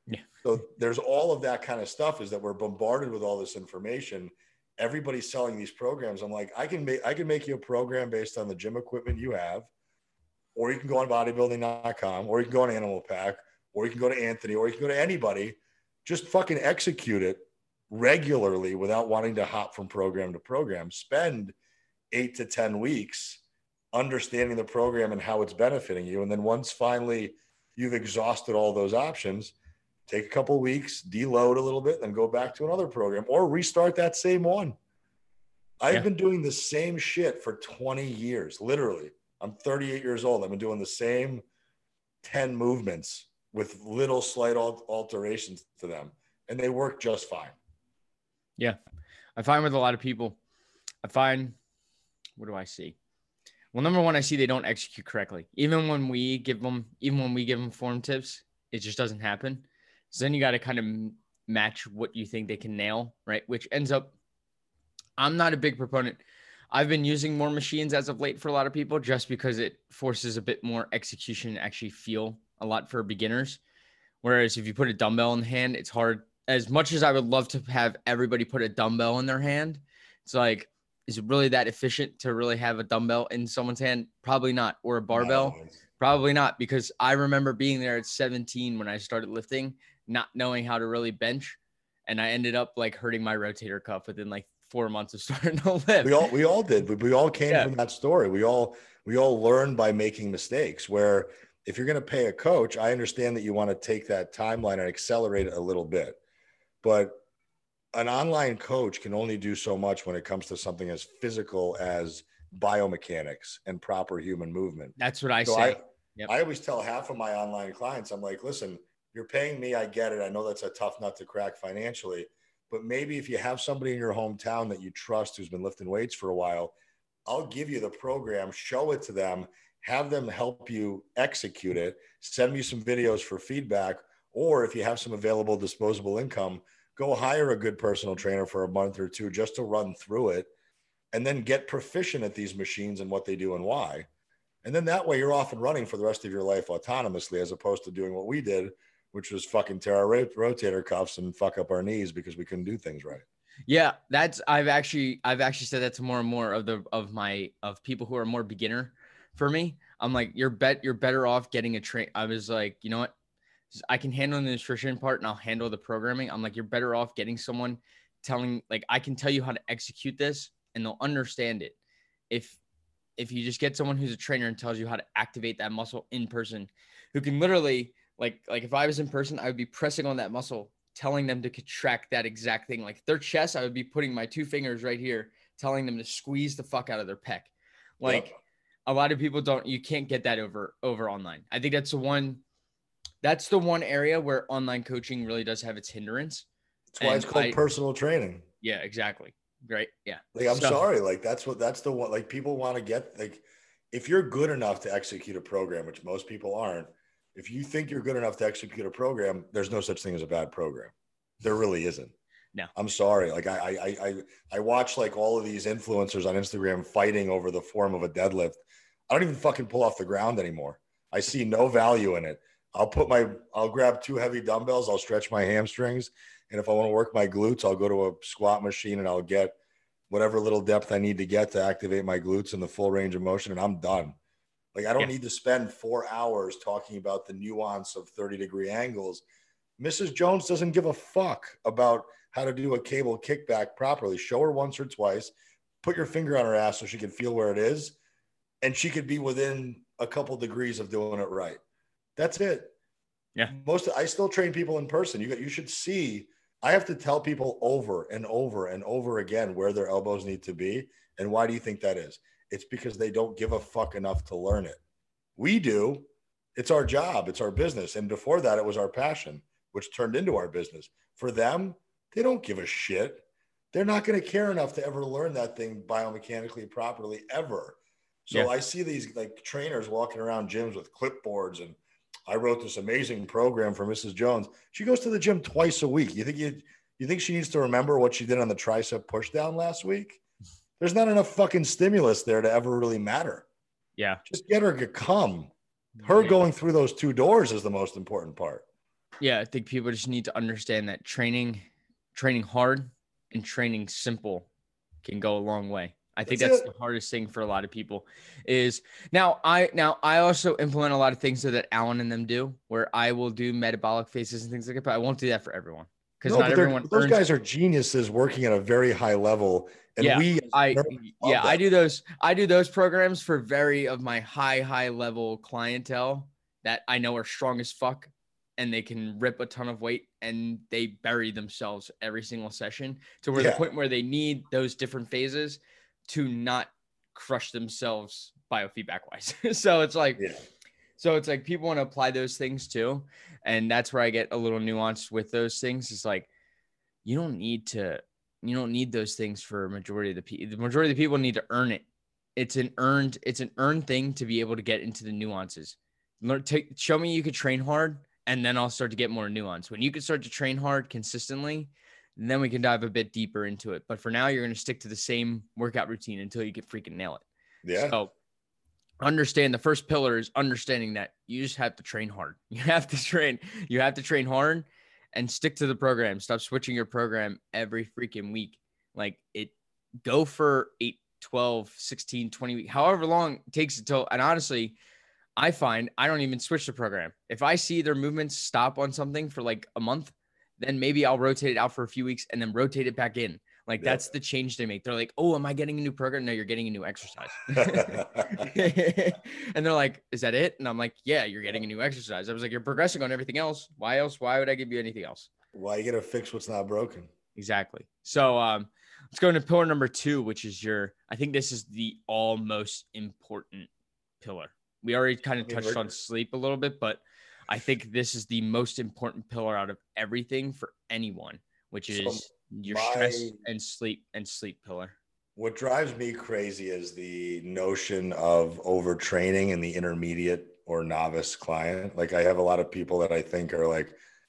Yeah. So there's all of that kind of stuff, is that we're bombarded with all this information. Everybody's selling these programs. I'm like, I can make you a program based on the gym equipment you have, or you can go on bodybuilding.com, or you can go on Animal Pack, or you can go to Anthony, or you can go to anybody. Just fucking execute it regularly without wanting to hop from program to program. Spend 8 to 10 weeks understanding the program and how it's benefiting you. And then once finally you've exhausted all those options, take a couple of weeks, deload a little bit, then go back to another program or restart that same one. I've been doing the same shit for 20 years, literally. I'm 38 years old. I've been doing the same 10 movements with little slight alterations to them, and they work just fine. Yeah. I find with a lot of people, what do I see? Well, number one, I see they don't execute correctly. Even when we give them form tips, it just doesn't happen. So then you got to kind of match what you think they can nail, right? Which ends up, I'm not a big proponent. I've been using more machines as of late for a lot of people, just because it forces a bit more execution and actually feel a lot for beginners. Whereas if you put a dumbbell in the hand, it's hard. As much as I would love to have everybody put a dumbbell in their hand, it's like, is it really that efficient to really have a dumbbell in someone's hand? Probably not. Or a barbell? No. Probably not, because I remember being there at 17 when I started lifting, not knowing how to really bench. And I ended up like hurting my rotator cuff within like 4 months of starting to lift. We all did. We all came from that story. We all learned by making mistakes. Where if you're going to pay a coach, I understand that you want to take that timeline and accelerate it a little bit. But an online coach can only do so much when it comes to something as physical as biomechanics and proper human movement. That's what I say. I always tell half of my online clients, I'm like, listen, you're paying me. I get it. I know that's a tough nut to crack financially, but maybe if you have somebody in your hometown that you trust who's been lifting weights for a while, I'll give you the program, show it to them, have them help you execute it, send me some videos for feedback. Or if you have some available disposable income, go hire a good personal trainer for a month or two just to run through it, and then get proficient at these machines and what they do and why. And then that way you're off and running for the rest of your life autonomously, as opposed to doing what we did, which was fucking tear our rotator cuffs and fuck up our knees because we couldn't do things right. Yeah, I've actually said that to more and more of people who are more beginner for me. I'm like, you're better off getting a train. I was like, you know what? I can handle the nutrition part and I'll handle the programming. I'm like, you're better off getting someone telling, like, I can tell you how to execute this and they'll understand it. If you just get someone who's a trainer and tells you how to activate that muscle in person, who can literally like if I was in person, I would be pressing on that muscle, telling them to contract that exact thing. Like their chest, I would be putting my 2 fingers right here, telling them to squeeze the fuck out of their pec. Like a lot of people you can't get that over online. I think that's the one area where online coaching really does have its hindrance. That's why it's called personal training. Yeah, exactly. Right. Yeah. Like, I'm sorry. Like that's the one, like people want to get, like, if you're good enough to execute a program, which most people aren't, if you think you're good enough to execute a program, there's no such thing as a bad program. There really isn't. No, I'm sorry. Like I watch like all of these influencers on Instagram fighting over the form of a deadlift. I don't even fucking pull off the ground anymore. I see no value in it. I'll grab 2 heavy dumbbells. I'll stretch my hamstrings. And if I want to work my glutes, I'll go to a squat machine and I'll get whatever little depth I need to get to activate my glutes in the full range of motion. And I'm done. Like, I don't need to spend 4 hours talking about the nuance of 30-degree angles. Mrs. Jones doesn't give a fuck about how to do a cable kickback properly. Show her once or twice, put your finger on her ass so she can feel where it is. And she could be within a couple degrees of doing it right. That's it. Yeah. I still train people in person. You should see, I have to tell people over and over and over again where their elbows need to be. And why do you think that is? It's because they don't give a fuck enough to learn it. We do. It's our job. It's our business. And before that, it was our passion, which turned into our business. For them, they don't give a shit. They're not going to care enough to ever learn that thing biomechanically properly ever. So I see these like trainers walking around gyms with clipboards, and I wrote this amazing program for Mrs. Jones. She goes to the gym twice a week. You think she needs to remember what she did on the tricep push down last week? There's not enough fucking stimulus there to ever really matter. Yeah. Just get her to come. Her going through those 2 doors is the most important part. Yeah, I think people just need to understand that training hard and training simple can go a long way. I think That's that's it. the hardest thing for a lot of people is now I also implement a lot of things that Alan and them do, where I will do metabolic phases and things like that, but I won't do that for everyone because No, not but everyone those earns. guys are geniuses working at a very high level. And Yeah, we as I nerds yeah, love that. I do those programs for very of my high level clientele that I know are strong as fuck and they can rip a ton of weight and they bury themselves every single session to where the Yeah. point where they need those different phases to not crush themselves biofeedback wise. Yeah. So it's like people want to apply those things too. And that's where I get a little nuanced with those things. It's like you don't need to you don't need those things for a majority of the people. The majority of the people need to earn it. It's an earned thing to be able to get into the nuances. Show me you could train hard, and then I'll start to get more nuance. When you can start to train hard consistently, then we can dive a bit deeper into it. But for now, you're going to stick to the same workout routine until you can freaking nail it. Yeah. So understand the first pillar is understanding that you just have to train hard. You have to train hard and stick to the program. Stop switching your program every freaking week. Like it go for 8, 12, 16, 20 weeks, however long it takes until, and honestly, I find I don't even switch the program. If I see their movements stop on something for like a month, then maybe I'll rotate it out for a few weeks and then rotate it back in. Like Yep. that's the change they make. They're like, "Oh, am I getting a new program?" No, you're getting a new exercise. And they're like, "Is that it?" And I'm like, "Yeah, you're getting a new exercise." I was like, "You're progressing on everything else. Why else? Why would I give you anything else?" Why you gotta fix what's not broken? Exactly. So let's go into pillar number 2, which is I think this is the most important pillar. We already kind of touched on sleep a little bit, but I think this is the most important pillar out of everything for anyone, which is your stress and sleep pillar. What drives me crazy is the notion of overtraining in the intermediate or novice client. Like I have a lot of people that I think are like,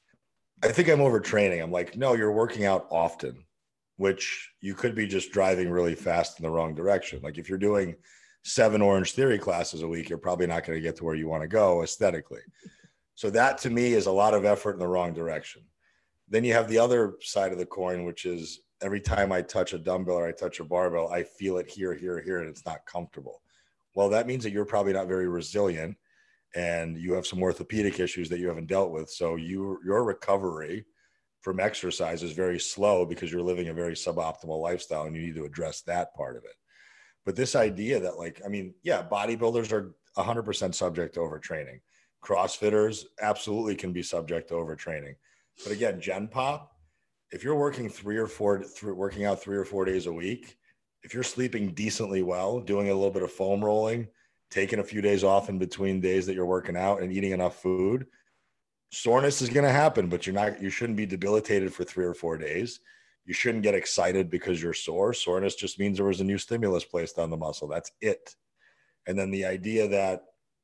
I think I'm overtraining. I'm like, no, you're working out often, which you could be just driving really fast in the wrong direction. Like if you're doing 7 Orange Theory classes a week, you're probably not going to get to where you want to go aesthetically. So that to me is a lot of effort in the wrong direction. Then you have the other side of the coin, which is every time I touch a dumbbell or I touch a barbell, I feel it here, and it's not comfortable. Well, that means that you're probably not very resilient and you have some orthopedic issues that you haven't dealt with. So your recovery from exercise is very slow because you're living a very suboptimal lifestyle and you need to address that part of it. But this idea that like, I mean, yeah, bodybuilders are 100% subject to overtraining. CrossFitters absolutely can be subject to overtraining. But again, Gen Pop, if you're working working out 3 or 4 days a week, if you're sleeping decently well, doing a little bit of foam rolling, taking a few days off in between days that you're working out and eating enough food, soreness is going to happen, but you shouldn't be debilitated for 3 or 4 days. You shouldn't get excited because you're sore. Soreness just means there was a new stimulus placed on the muscle. That's it. And then the idea that,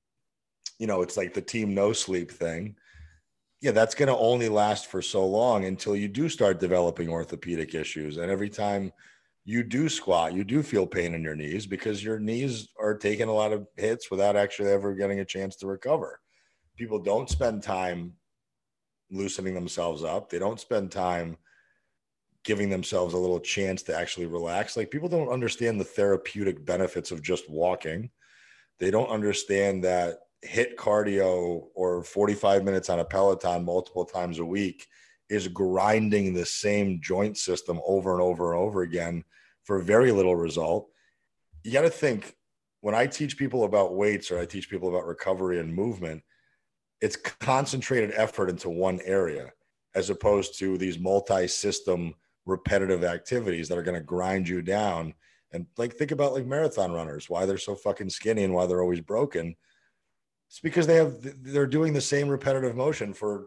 it's like the team no sleep thing. Yeah, that's going to only last for so long until you do start developing orthopedic issues. And every time you do squat, you do feel pain in your knees because your knees are taking a lot of hits without actually ever getting a chance to recover. People don't spend time loosening themselves up. They don't spend time giving themselves a little chance to actually relax. Like people don't understand the therapeutic benefits of just walking. They don't understand that HIIT cardio or 45 minutes on a Peloton multiple times a week is grinding the same joint system over and over and over again for very little result. You got to think when I teach people about weights or I teach people about recovery and movement, it's concentrated effort into one area as opposed to these multi-system repetitive activities that are going to grind you down. And like, think about like marathon runners, why they're so fucking skinny and why they're always broken. It's because they're doing the same repetitive motion for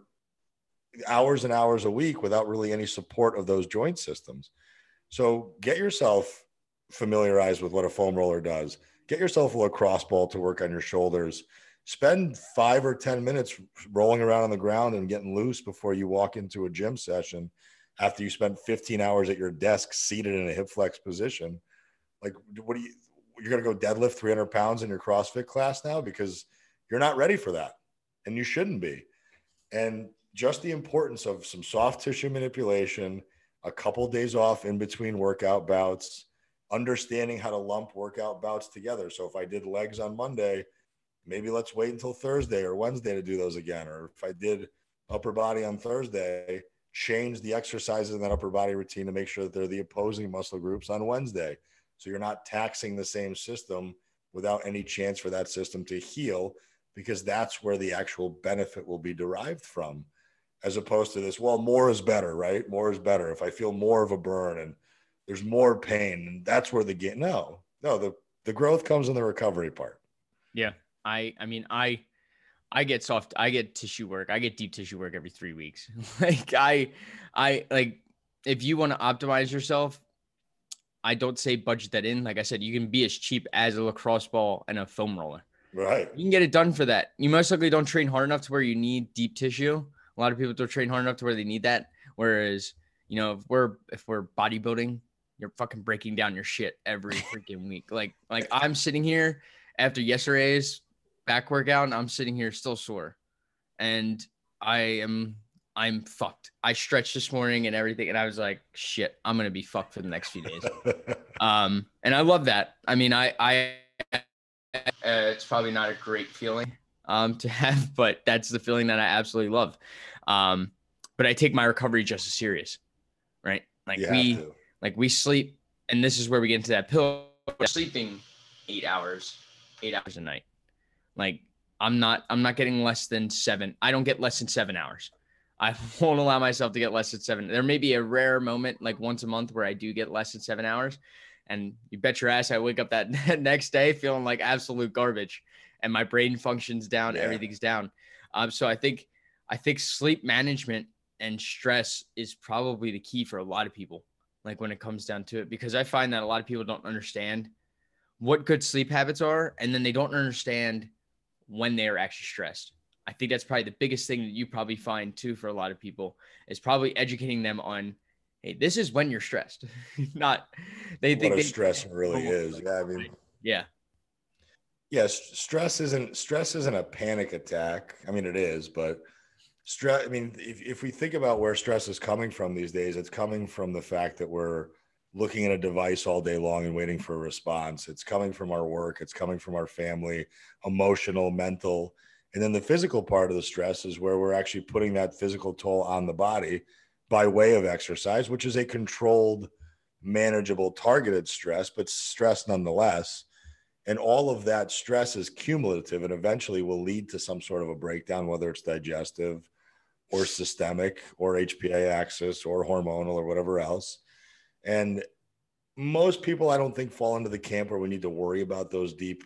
hours and hours a week without really any support of those joint systems. So get yourself familiarized with what a foam roller does. Get yourself a lacrosse ball to work on your shoulders. Spend 5 or 10 minutes rolling around on the ground and getting loose before you walk into a gym session after you spent 15 hours at your desk seated in a hip flex position. Like, you're going to go deadlift 300 pounds in your CrossFit class now because you're not ready for that. And you shouldn't be. And just the importance of some soft tissue manipulation, a couple days off in between workout bouts, understanding how to lump workout bouts together. So if I did legs on Monday, maybe let's wait until Thursday or Wednesday to do those again. Or if I did upper body on Thursday, change the exercises in that upper body routine to make sure that they're the opposing muscle groups on Wednesday. So you're not taxing the same system without any chance for that system to heal, because that's where the actual benefit will be derived from, as opposed to this, well, more is better, right? More is better. If I feel more of a burn and there's more pain, and that's where the get, no, the growth comes in the recovery part. Yeah. I mean, I get tissue work. I get deep tissue work every 3 weeks. Like I like, if you want to optimize yourself, I don't say budget that in. Like I said, you can be as cheap as a lacrosse ball and a foam roller. Right. You can get it done for that. You most likely don't train hard enough to where you need deep tissue. A lot of people don't train hard enough to where they need that. Whereas, you know, if we're bodybuilding, you're fucking breaking down your shit every freaking week. Like I'm sitting here after yesterday's back workout, and I'm sitting here still sore, and I'm fucked. I stretched this morning and everything, and I was like, shit, I'm gonna be fucked for the next few days. And I love that. I mean, it's probably not a great feeling to have, but that's the feeling that I absolutely love. But I take my recovery just as serious, right? Like we sleep, and this is where we get into that pill. We're sleeping 8 hours a night. Like I'm not getting less than 7. I don't get less than 7 hours. I won't allow myself to get less than 7. There may be a rare moment, like once a month, where I do get less than 7 hours. And you bet your ass I wake up that next day feeling like absolute garbage, and my brain functions down. Yeah. Everything's down. So I think sleep management and stress is probably the key for a lot of people, like when it comes down to it, because I find that a lot of people don't understand what good sleep habits are, and then they don't understand when they are actually stressed. I think that's probably the biggest thing that you probably find too for a lot of people, is probably educating them on, hey, this is when you're stressed. Not they think stress really is. Yeah, I mean, yeah. Yes, stress isn't a panic attack. I mean, it is, but stress. I mean, if we think about where stress is coming from these days, it's coming from the fact that we're looking at a device all day long and waiting for a response. It's coming from our work. It's coming from our family, emotional, mental. And then the physical part of the stress is where we're actually putting that physical toll on the body by way of exercise, which is a controlled, manageable, targeted stress, but stress nonetheless. And all of that stress is cumulative and eventually will lead to some sort of a breakdown, whether it's digestive or systemic or HPA axis or hormonal or whatever else. And most people, I don't think, fall into the camp where we need to worry about those deep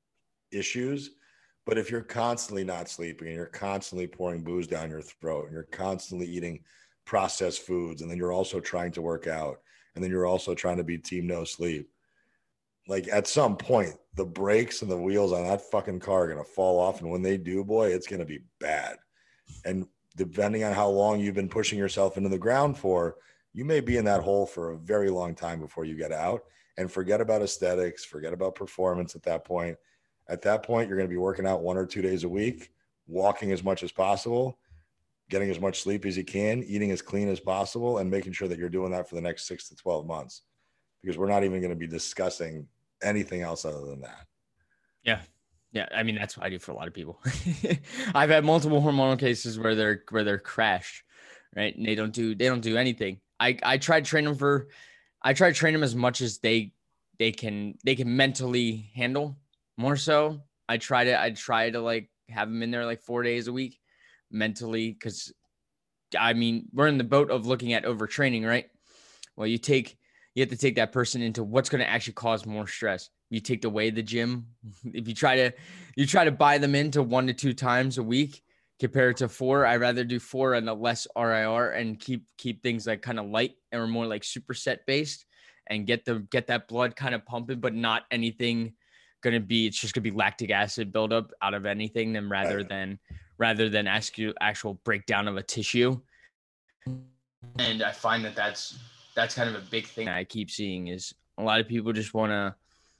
issues. But if you're constantly not sleeping and you're constantly pouring booze down your throat and you're constantly eating processed foods, and then you're also trying to work out, and then you're also trying to be team no sleep, like at some point, the brakes and the wheels on that fucking car are going to fall off. And when they do, boy, it's going to be bad. And depending on how long you've been pushing yourself into the ground for, you may be in that hole for a very long time before you get out. And forget about aesthetics, forget about performance at that point. At that point, you're going to be working out 1 or 2 days a week, walking as much as possible, getting as much sleep as you can, eating as clean as possible, and making sure that you're doing that for the next 6 to 12 months. Because we're not even going to be discussing anything else other than that. Yeah. Yeah. I mean, that's what I do for a lot of people. I've had multiple hormonal cases where they're crashed, right? And they don't do anything. I try to train them as much as they can mentally handle, more so. I try to like have them in there like 4 days a week mentally. Cause I mean, we're in the boat of looking at overtraining, right? Well, you have to take that person into what's going to actually cause more stress. You take away the gym. If you try to buy them into 1 to 2 times a week compared to 4, I'd rather do 4 and a less RIR and keep things like kind of light or more like superset based, and get that blood kind of pumping, but not anything it's just going to be lactic acid buildup out of anything, than rather than actual breakdown of a tissue. And I find that's kind of a big thing I keep seeing, is a lot of people just want to,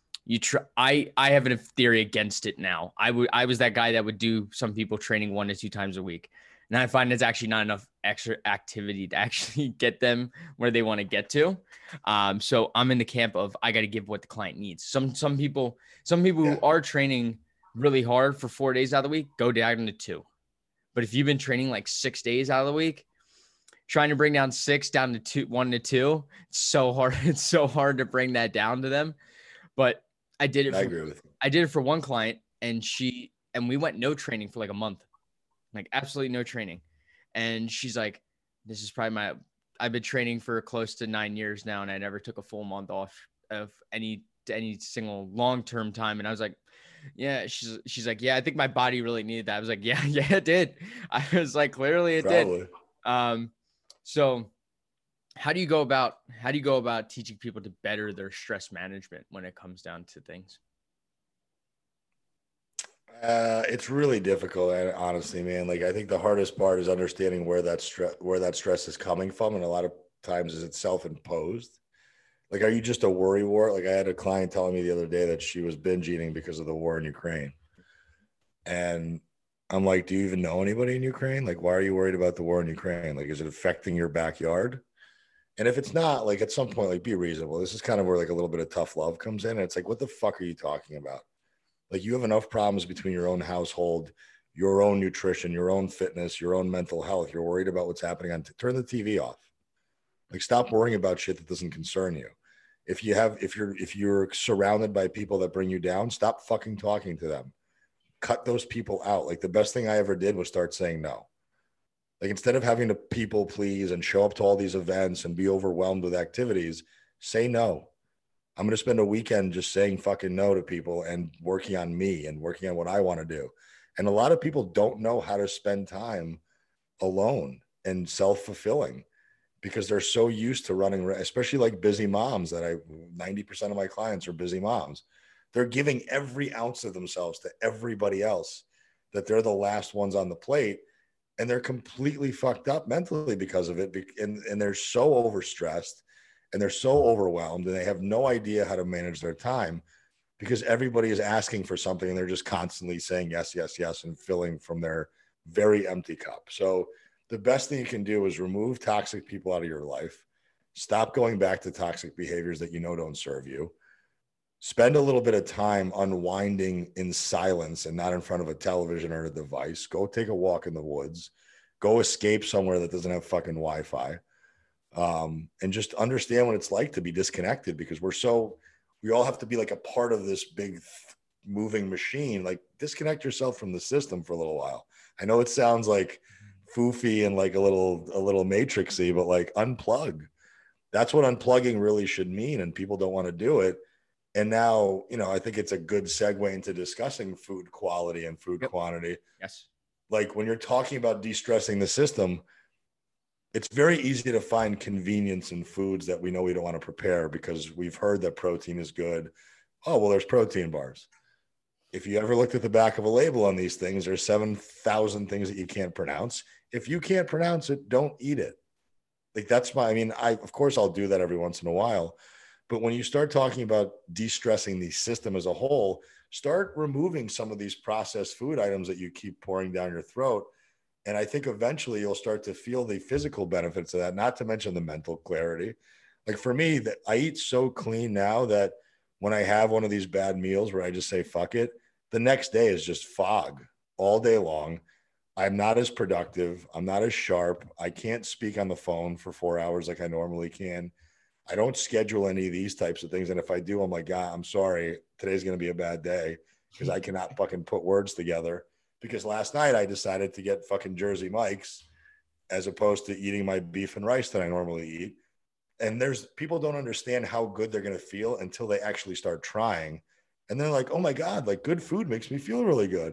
I have a theory against it now. I was that guy that would do some people training 1 to 2 times a week. And I find it's actually not enough extra activity to actually get them where they want to get to. So I'm in the camp of I got to give what the client needs. Some people who are training really hard for 4 days out of the week, go down to 2. But if you've been training like 6 days out of the week, trying to bring down 6 down to 2, 1 to 2, it's so hard. It's so hard to bring that down to them. But I did it. I agree with you. I did it for one client, and we went no training for like a month, like absolutely no training. And she's like, this is probably I've been training for close to 9 years now, and I never took a full month off of any single long-term time. And I was like, yeah, she's like, yeah, I think my body really needed that. I was like, yeah, it did. I was like, clearly it Probably. did. So how do you go about teaching people to better their stress management when it comes down to things? It's really difficult, honestly, man. Like, I think the hardest part is understanding where that stress is coming from, and a lot of times is it self-imposed. Like, are you just a worry wart? Like, I had a client telling me the other day that she was binge eating because of the war in Ukraine, and I'm like, do you even know anybody in Ukraine? Like, why are you worried about the war in Ukraine? Like, is it affecting your backyard? And if it's not, like, at some point, like, be reasonable. This is kind of where like a little bit of tough love comes in. And it's like, what the fuck are you talking about? Like, you have enough problems between your own household, your own nutrition, your own fitness, your own mental health. You're worried about what's happening turn the TV off. Like, stop worrying about shit that doesn't concern you. If you're surrounded by people that bring you down, stop fucking talking to them. Cut those people out. Like, the best thing I ever did was start saying no. Like, instead of having to people please and show up to all these events and be overwhelmed with activities, say no. I'm going to spend a weekend just saying fucking no to people and working on me and working on what I want to do. And a lot of people don't know how to spend time alone and self-fulfilling because they're so used to running, especially like busy moms 90% of my clients are busy moms. They're giving every ounce of themselves to everybody else, that they're the last ones on the plate. And they're completely fucked up mentally because of it. And they're so overstressed and they're so overwhelmed and they have no idea how to manage their time because everybody is asking for something and they're just constantly saying yes, yes, yes, and filling from their very empty cup. So the best thing you can do is remove toxic people out of your life. Stop going back to toxic behaviors that you know don't serve you. Spend a little bit of time unwinding in silence and not in front of a television or a device. Go take a walk in the woods. Go escape somewhere that doesn't have fucking Wi-Fi. And just understand what it's like to be disconnected because we all have to be like a part of this big moving machine. Like, disconnect yourself from the system for a little while. I know it sounds like foofy and like a little matrixy, but like, unplug. That's what unplugging really should mean. And people don't want to do it. And now, I think it's a good segue into discussing food quality and food quantity. Yes. Like, when you're talking about de-stressing the system, it's very easy to find convenience in foods that we know we don't want to prepare because we've heard that protein is good. Oh, well, there's protein bars. If you ever looked at the back of a label on these things, there's 7,000 things that you can't pronounce. If you can't pronounce it, don't eat it. Like, of course I'll do that every once in a while. But when you start talking about de-stressing the system as a whole, start removing some of these processed food items that you keep pouring down your throat. And I think eventually you'll start to feel the physical benefits of that, not to mention the mental clarity. Like, for me, that I eat so clean now that when I have one of these bad meals where I just say, fuck it, the next day is just fog all day long. I'm not as productive. I'm not as sharp. I can't speak on the phone for 4 hours like I normally can. I don't schedule any of these types of things. And if I do, I'm like, God, I'm sorry. Today's going to be a bad day because I cannot fucking put words together. Because last night I decided to get fucking Jersey Mike's as opposed to eating my beef and rice that I normally eat. And people don't understand how good they're going to feel until they actually start trying. And they're like, oh my God, like, good food makes me feel really good.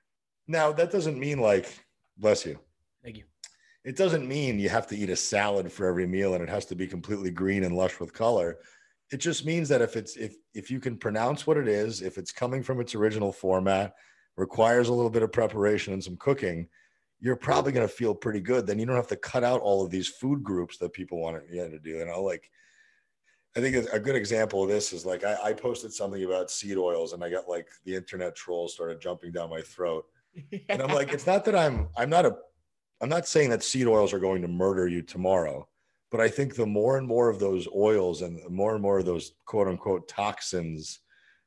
Now, that doesn't mean like, bless you. Thank you. It doesn't mean you have to eat a salad for every meal and it has to be completely green and lush with color. It just means that if you can pronounce what it is, if it's coming from its original format, requires a little bit of preparation and some cooking, you're probably going to feel pretty good. Then you don't have to cut out all of these food groups that people want to do. Like, I think a good example of this is like, I posted something about seed oils and I got like the internet trolls started jumping down my throat. And I'm like, it's not that I'm not I'm not saying that seed oils are going to murder you tomorrow, but I think the more and more of those oils and more of those quote unquote toxins,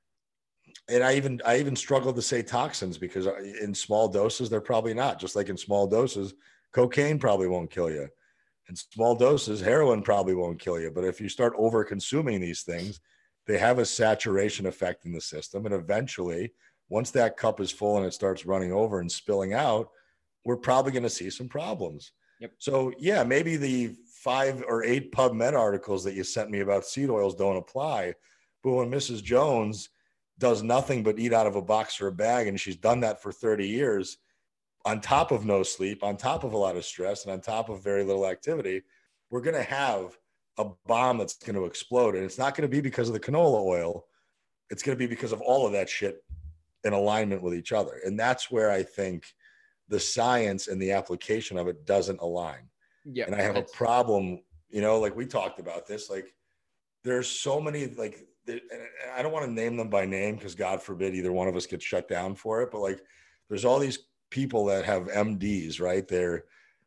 and I even struggle to say toxins because in small doses, they're probably not. Just like in small doses, cocaine probably won't kill you. In small doses, heroin probably won't kill you. But if you start over consuming these things, they have a saturation effect in the system. And eventually, once that cup is full and it starts running over and spilling out, we're probably going to see some problems. Yep. So, yeah, maybe the 5 or 8 PubMed articles that you sent me about seed oils don't apply. But when Mrs. Jones does nothing but eat out of a box or a bag, and she's done that for 30 years, on top of no sleep, on top of a lot of stress, and on top of very little activity, we're going to have a bomb that's going to explode. And it's not going to be because of the canola oil. It's going to be because of all of that shit in alignment with each other. And that's where I think the science and the application of it doesn't align. Yeah. And I have a problem, like we talked about this, like there's so many, like, I don't want to name them by name because God forbid either one of us gets shut down for it. But like, there's all these people that have MDs, right? They're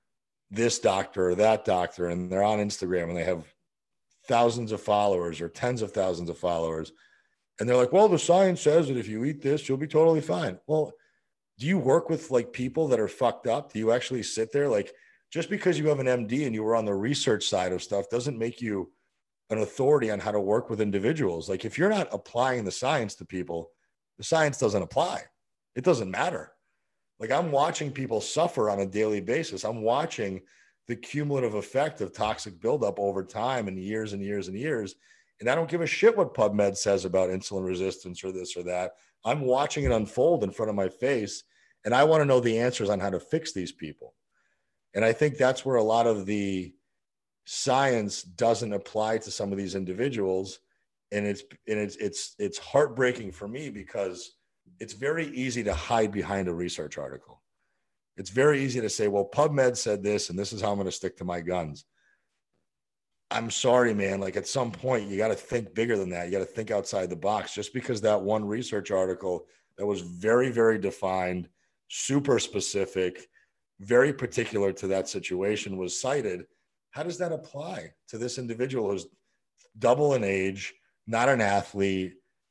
this doctor or that doctor, and they're on Instagram and they have thousands of followers or tens of thousands of followers. And they're like, well, the science says that if you eat this, you'll be totally fine. Well, do you work with like people that are fucked up? Do you actually sit there? Like, just because you have an MD and you were on the research side of stuff doesn't make you an authority on how to work with individuals. Like, if you're not applying the science to people, the science doesn't apply. It doesn't matter. Like, I'm watching people suffer on a daily basis. I'm watching the cumulative effect of toxic buildup over time and years and years and years. And I don't give a shit what PubMed says about insulin resistance or this or that. I'm watching it unfold in front of my face. And I want to know the answers on how to fix these people. And I think that's where a lot of the science doesn't apply to some of these individuals. And it's heartbreaking for me because it's very easy to hide behind a research article. It's very easy to say, well, PubMed said this, and this is how I'm going to stick to my guns. I'm sorry, man. Like, at some point, you got to think bigger than that. You got to think outside the box. Just because that one research article that was very, very defined, super specific, very particular to that situation was cited, how does that apply to this individual who's double in age, not an athlete,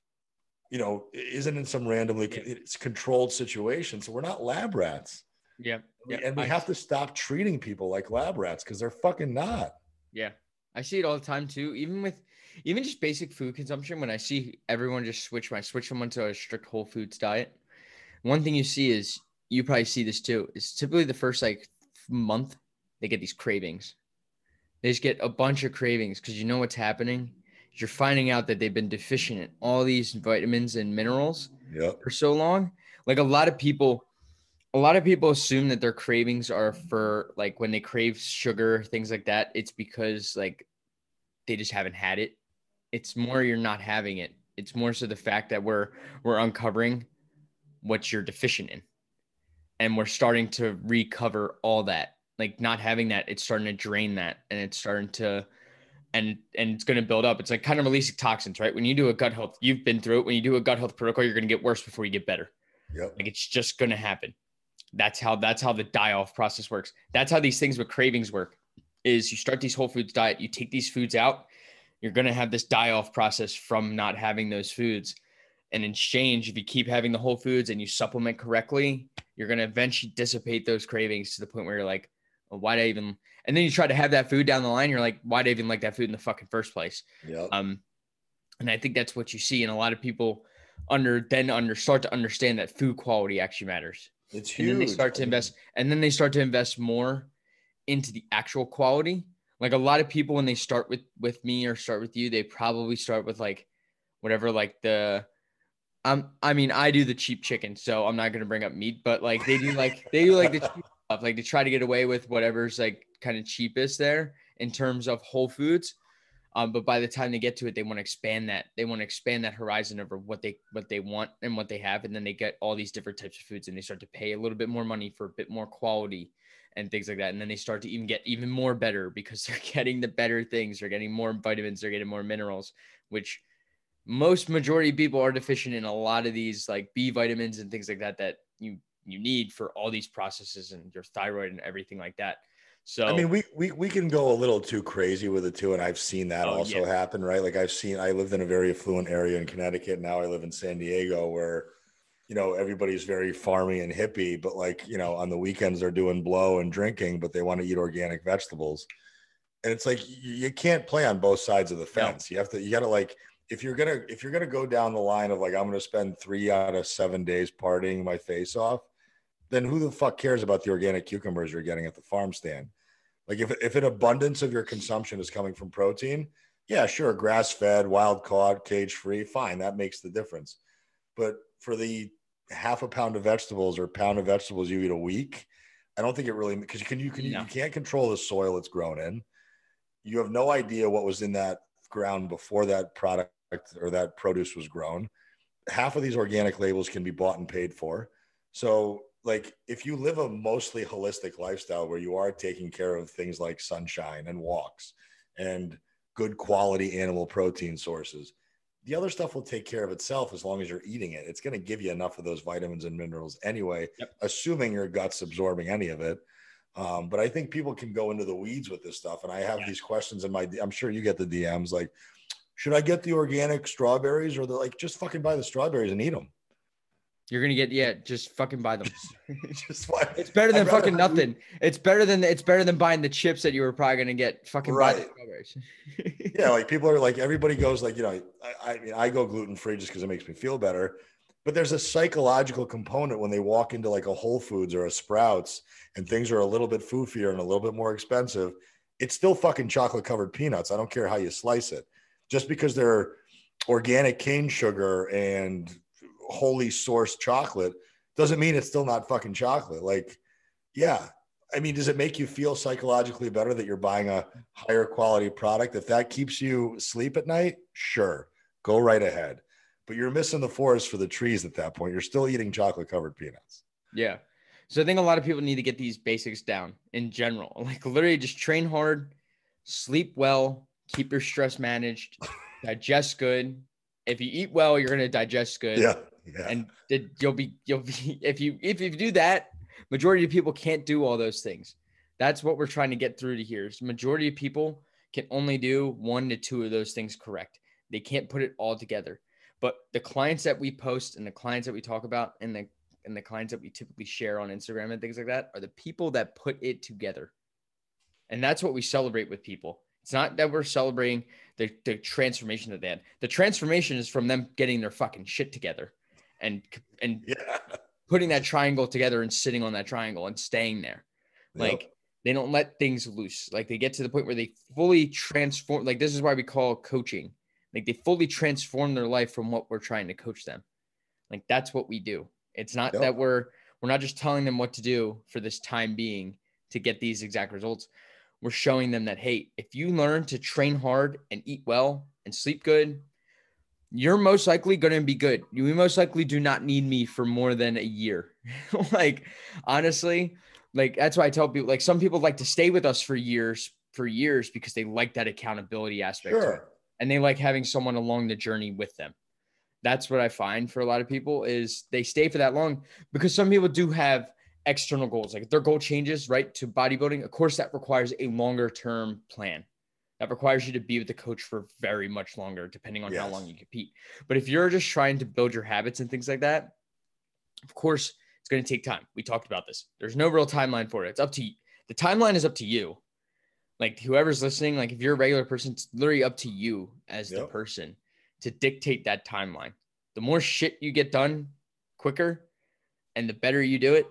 isn't in some randomly it's controlled situation? So we're not lab rats. Yeah. And we have to stop treating people like lab rats because they're fucking not. Yeah. I see it all the time too. Even just basic food consumption, when I see everyone just switch someone to a strict whole foods diet, one thing you see is, you probably see this too, is typically the first like month, they get these cravings. They just get a bunch of cravings because you know what's happening. You're finding out that they've been deficient in all these vitamins and minerals for so long. Like, a lot of people assume that their cravings are for, like, when they crave sugar, things like that, it's because like they just haven't had it. It's more you're not having it. It's more so the fact that we're uncovering what you're deficient in. And we're starting to recover all that. Like, not having that, it's starting to drain that, and it's starting to, and it's going to build up. It's like kind of releasing toxins, right? When you do a gut health, you've been through it. When you do a gut health protocol, you're going to get worse before you get better. Yep. Like, it's just going to happen. That's how the die-off process works. That's how these things with cravings work, is you start these whole foods diet, you take these foods out, you're going to have this die-off process from not having those foods. And in exchange, if you keep having the whole foods and you supplement correctly, you're going to eventually dissipate those cravings to the point where you're like, well, why'd I even, and then you try to have that food down the line. You're like, why'd I even like that food in the fucking first place? Yep. And I think that's what you see. And a lot of people start to understand that food quality actually matters. It's huge. And then they start to invest more into the actual quality. Like, a lot of people, when they start with me or start with you, they probably start with like whatever, like I do the cheap chicken, so I'm not going to bring up meat, but like they do like the cheap stuff, like to try to get away with whatever's like kind of cheapest there in terms of whole foods. But by the time they get to it, they want to expand that. They want to expand that horizon over what they want and what they have. And then they get all these different types of foods, and they start to pay a little bit more money for a bit more quality and things like that. And then they start to even get even more better because they're getting the better things. They're getting more vitamins. They're getting more minerals, which majority of people are deficient in a lot of these, like B vitamins and things like that, that you you need for all these processes and your thyroid and everything like that. So I mean, we can go a little too crazy with it too, and I've seen that also happen, right? Like I lived in a very affluent area in Connecticut. Now I live in San Diego, where everybody's very farmy and hippie, but like on the weekends they're doing blow and drinking, but they want to eat organic vegetables, and it's like you can't play on both sides of the fence. You gotta like if you're gonna go down the line of like I'm gonna spend 3 out of 7 days partying my face off, then who the fuck cares about the organic cucumbers you're getting at the farm stand? Like if an abundance of your consumption is coming from protein, yeah, sure, grass fed, wild caught, cage free, fine, that makes the difference. But for the half a pound of vegetables or pound of vegetables you eat a week, I don't think it really, because you can't control the soil it's grown in. You have no idea what was in that ground before that product or that produce was grown. Half of these organic labels can be bought and paid for. So like if you live a mostly holistic lifestyle where you are taking care of things like sunshine and walks and good quality animal protein sources, the other stuff will take care of itself as long as you're eating it. It's going to give you enough of those vitamins and minerals anyway, assuming your gut's absorbing any of it. But I think people can go into the weeds with this stuff. And I have these questions I'm sure you get the DMs like, should I get the organic strawberries, or like, just fucking buy the strawberries and eat them. You're going to get, just fucking buy them. It's better than fucking nothing. It's better than buying the chips that you were probably going to get. Fucking buy the strawberries. Yeah. Like people are like, everybody goes like, I mean, I go gluten-free just because it makes me feel better, but there's a psychological component when they walk into like a Whole Foods or a Sprouts and things are a little bit foofier and a little bit more expensive. It's still fucking chocolate covered peanuts. I don't care how you slice it. Just because they're organic cane sugar and wholly sourced chocolate doesn't mean it's still not fucking chocolate. Like, yeah. I mean, does it make you feel psychologically better that you're buying a higher quality product? If that keeps you asleep at night, sure, go right ahead. But you're missing the forest for the trees at that point. You're still eating chocolate covered peanuts. Yeah. So I think a lot of people need to get these basics down in general. Like literally just train hard, sleep well, keep your stress managed, digest good. If you eat well, you're going to digest good. Yeah. And you'll be, if you do that, majority of people can't do all those things. That's what we're trying to get through to here. So majority of people can only do 1 to 2 of those things correct. They can't put it all together. But the clients that we post and the clients that we talk about and the clients that we typically share on Instagram and things like that are the people that put it together. And that's what we celebrate with people. It's not that we're celebrating the transformation that they had. The transformation is from them getting their fucking shit together and putting that triangle together and sitting on that triangle and staying there. Like they don't let things loose. Like they get to the point where they fully transform. Like this is why we call coaching. Like they fully transform their life from what we're trying to coach them. Like that's what we do. It's not that we're not just telling them what to do for this time being to get these exact results. We're showing them that, hey, if you learn to train hard and eat well and sleep good, you're most likely going to be good. You most likely do not need me for more than a year. Like, honestly, like that's why I tell people, like some people like to stay with us for years because they like that accountability aspect. Sure. And they like having someone along the journey with them. That's what I find for a lot of people is they stay for that long because some people do have external goals. Like if their goal changes, right, to bodybuilding, of course, that requires a longer term plan. That requires you to be with the coach for very much longer, depending on how long you compete. But if you're just trying to build your habits and things like that, of course, it's going to take time. We talked about this. There's no real timeline for it. It's up to you. The timeline is up to you. Like whoever's listening, like if you're a regular person, it's literally up to you as the person to dictate that timeline. The more shit you get done quicker and the better you do it,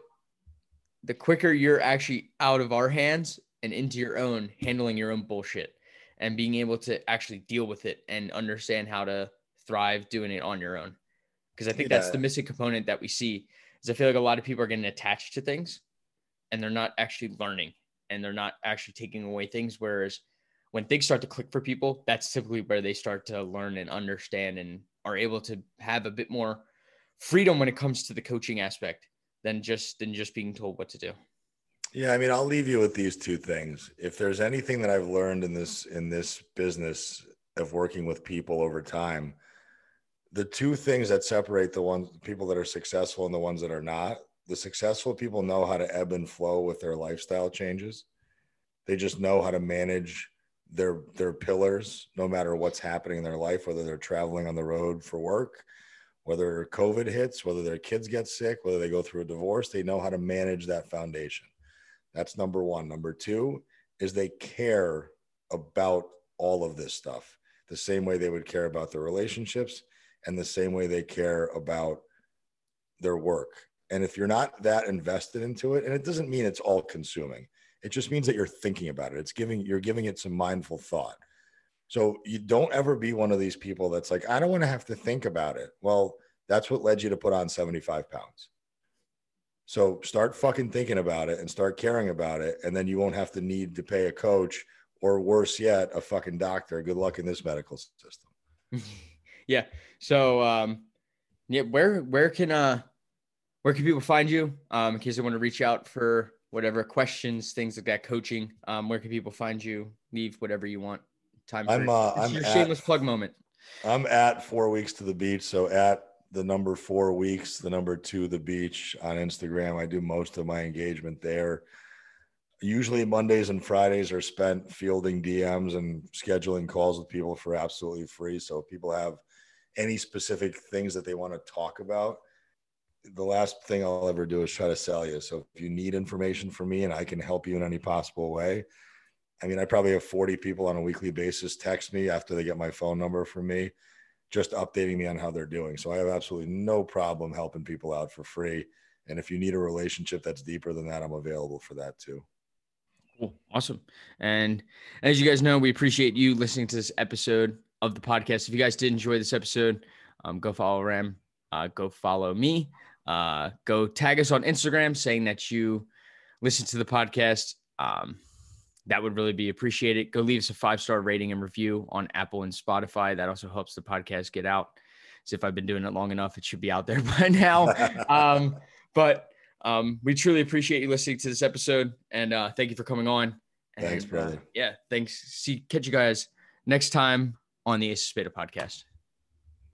the quicker you're actually out of our hands and into your own, handling your own bullshit and being able to actually deal with it and understand how to thrive doing it on your own. Because I think that's the missing component that we see is I feel like a lot of people are getting attached to things and they're not actually learning and they're not actually taking away things. Whereas when things start to click for people, that's typically where they start to learn and understand and are able to have a bit more freedom when it comes to the coaching aspect than just being told what to do. Yeah. I mean, I'll leave you with these 2 things. If there's anything that I've learned in this business of working with people over time, the 2 things that separate the people that are successful and the ones that are not the successful people know how to ebb and flow with their lifestyle changes. They just know how to manage their pillars, no matter what's happening in their life, whether they're traveling on the road for work, whether COVID hits, whether their kids get sick, whether they go through a divorce. They know how to manage that foundation. That's number one. Number two is they care about all of this stuff the same way they would care about their relationships and the same way they care about their work. And if you're not that invested into it, and it doesn't mean it's all consuming, it just means that you're thinking about it. You're giving it some mindful thought. So you don't ever be one of these people that's like, I don't want to have to think about it. Well, that's what led you to put on 75 pounds. So start fucking thinking about it and start caring about it. And then you won't have to need to pay a coach, or worse yet, a fucking doctor. Good luck in this medical system. Yeah. So, yeah, where can people find you? In case they want to reach out for whatever questions, things like that, coaching, where can people find you? Leave whatever you want. Time for it's your shameless plug moment. I'm at 4 weeks to the beach. So at the number 4 weeks, the number 2, the beach on Instagram. I do most of my engagement there. Usually Mondays and Fridays are spent fielding DMs and scheduling calls with people for absolutely free. So if people have any specific things that they want to talk about, the last thing I'll ever do is try to sell you. So if you need information from me and I can help you in any possible way, I mean, I probably have 40 people on a weekly basis text me after they get my phone number from me, just updating me on how they're doing. So I have absolutely no problem helping people out for free. And if you need a relationship that's deeper than that, I'm available for that too. Cool. Awesome. And as you guys know, we appreciate you listening to this episode of the podcast. If you guys did enjoy this episode, go follow Ram, go follow me, go tag us on Instagram saying that you listen to the podcast. That would really be appreciated. Go leave us a 5-star rating and review on Apple and Spotify. That also helps the podcast get out. As if I've been doing it long enough, it should be out there by now. But we truly appreciate you listening to this episode, and thank you for coming on. Thanks, brother. Yeah, thanks. Catch you guys next time on the Ace of Spada podcast.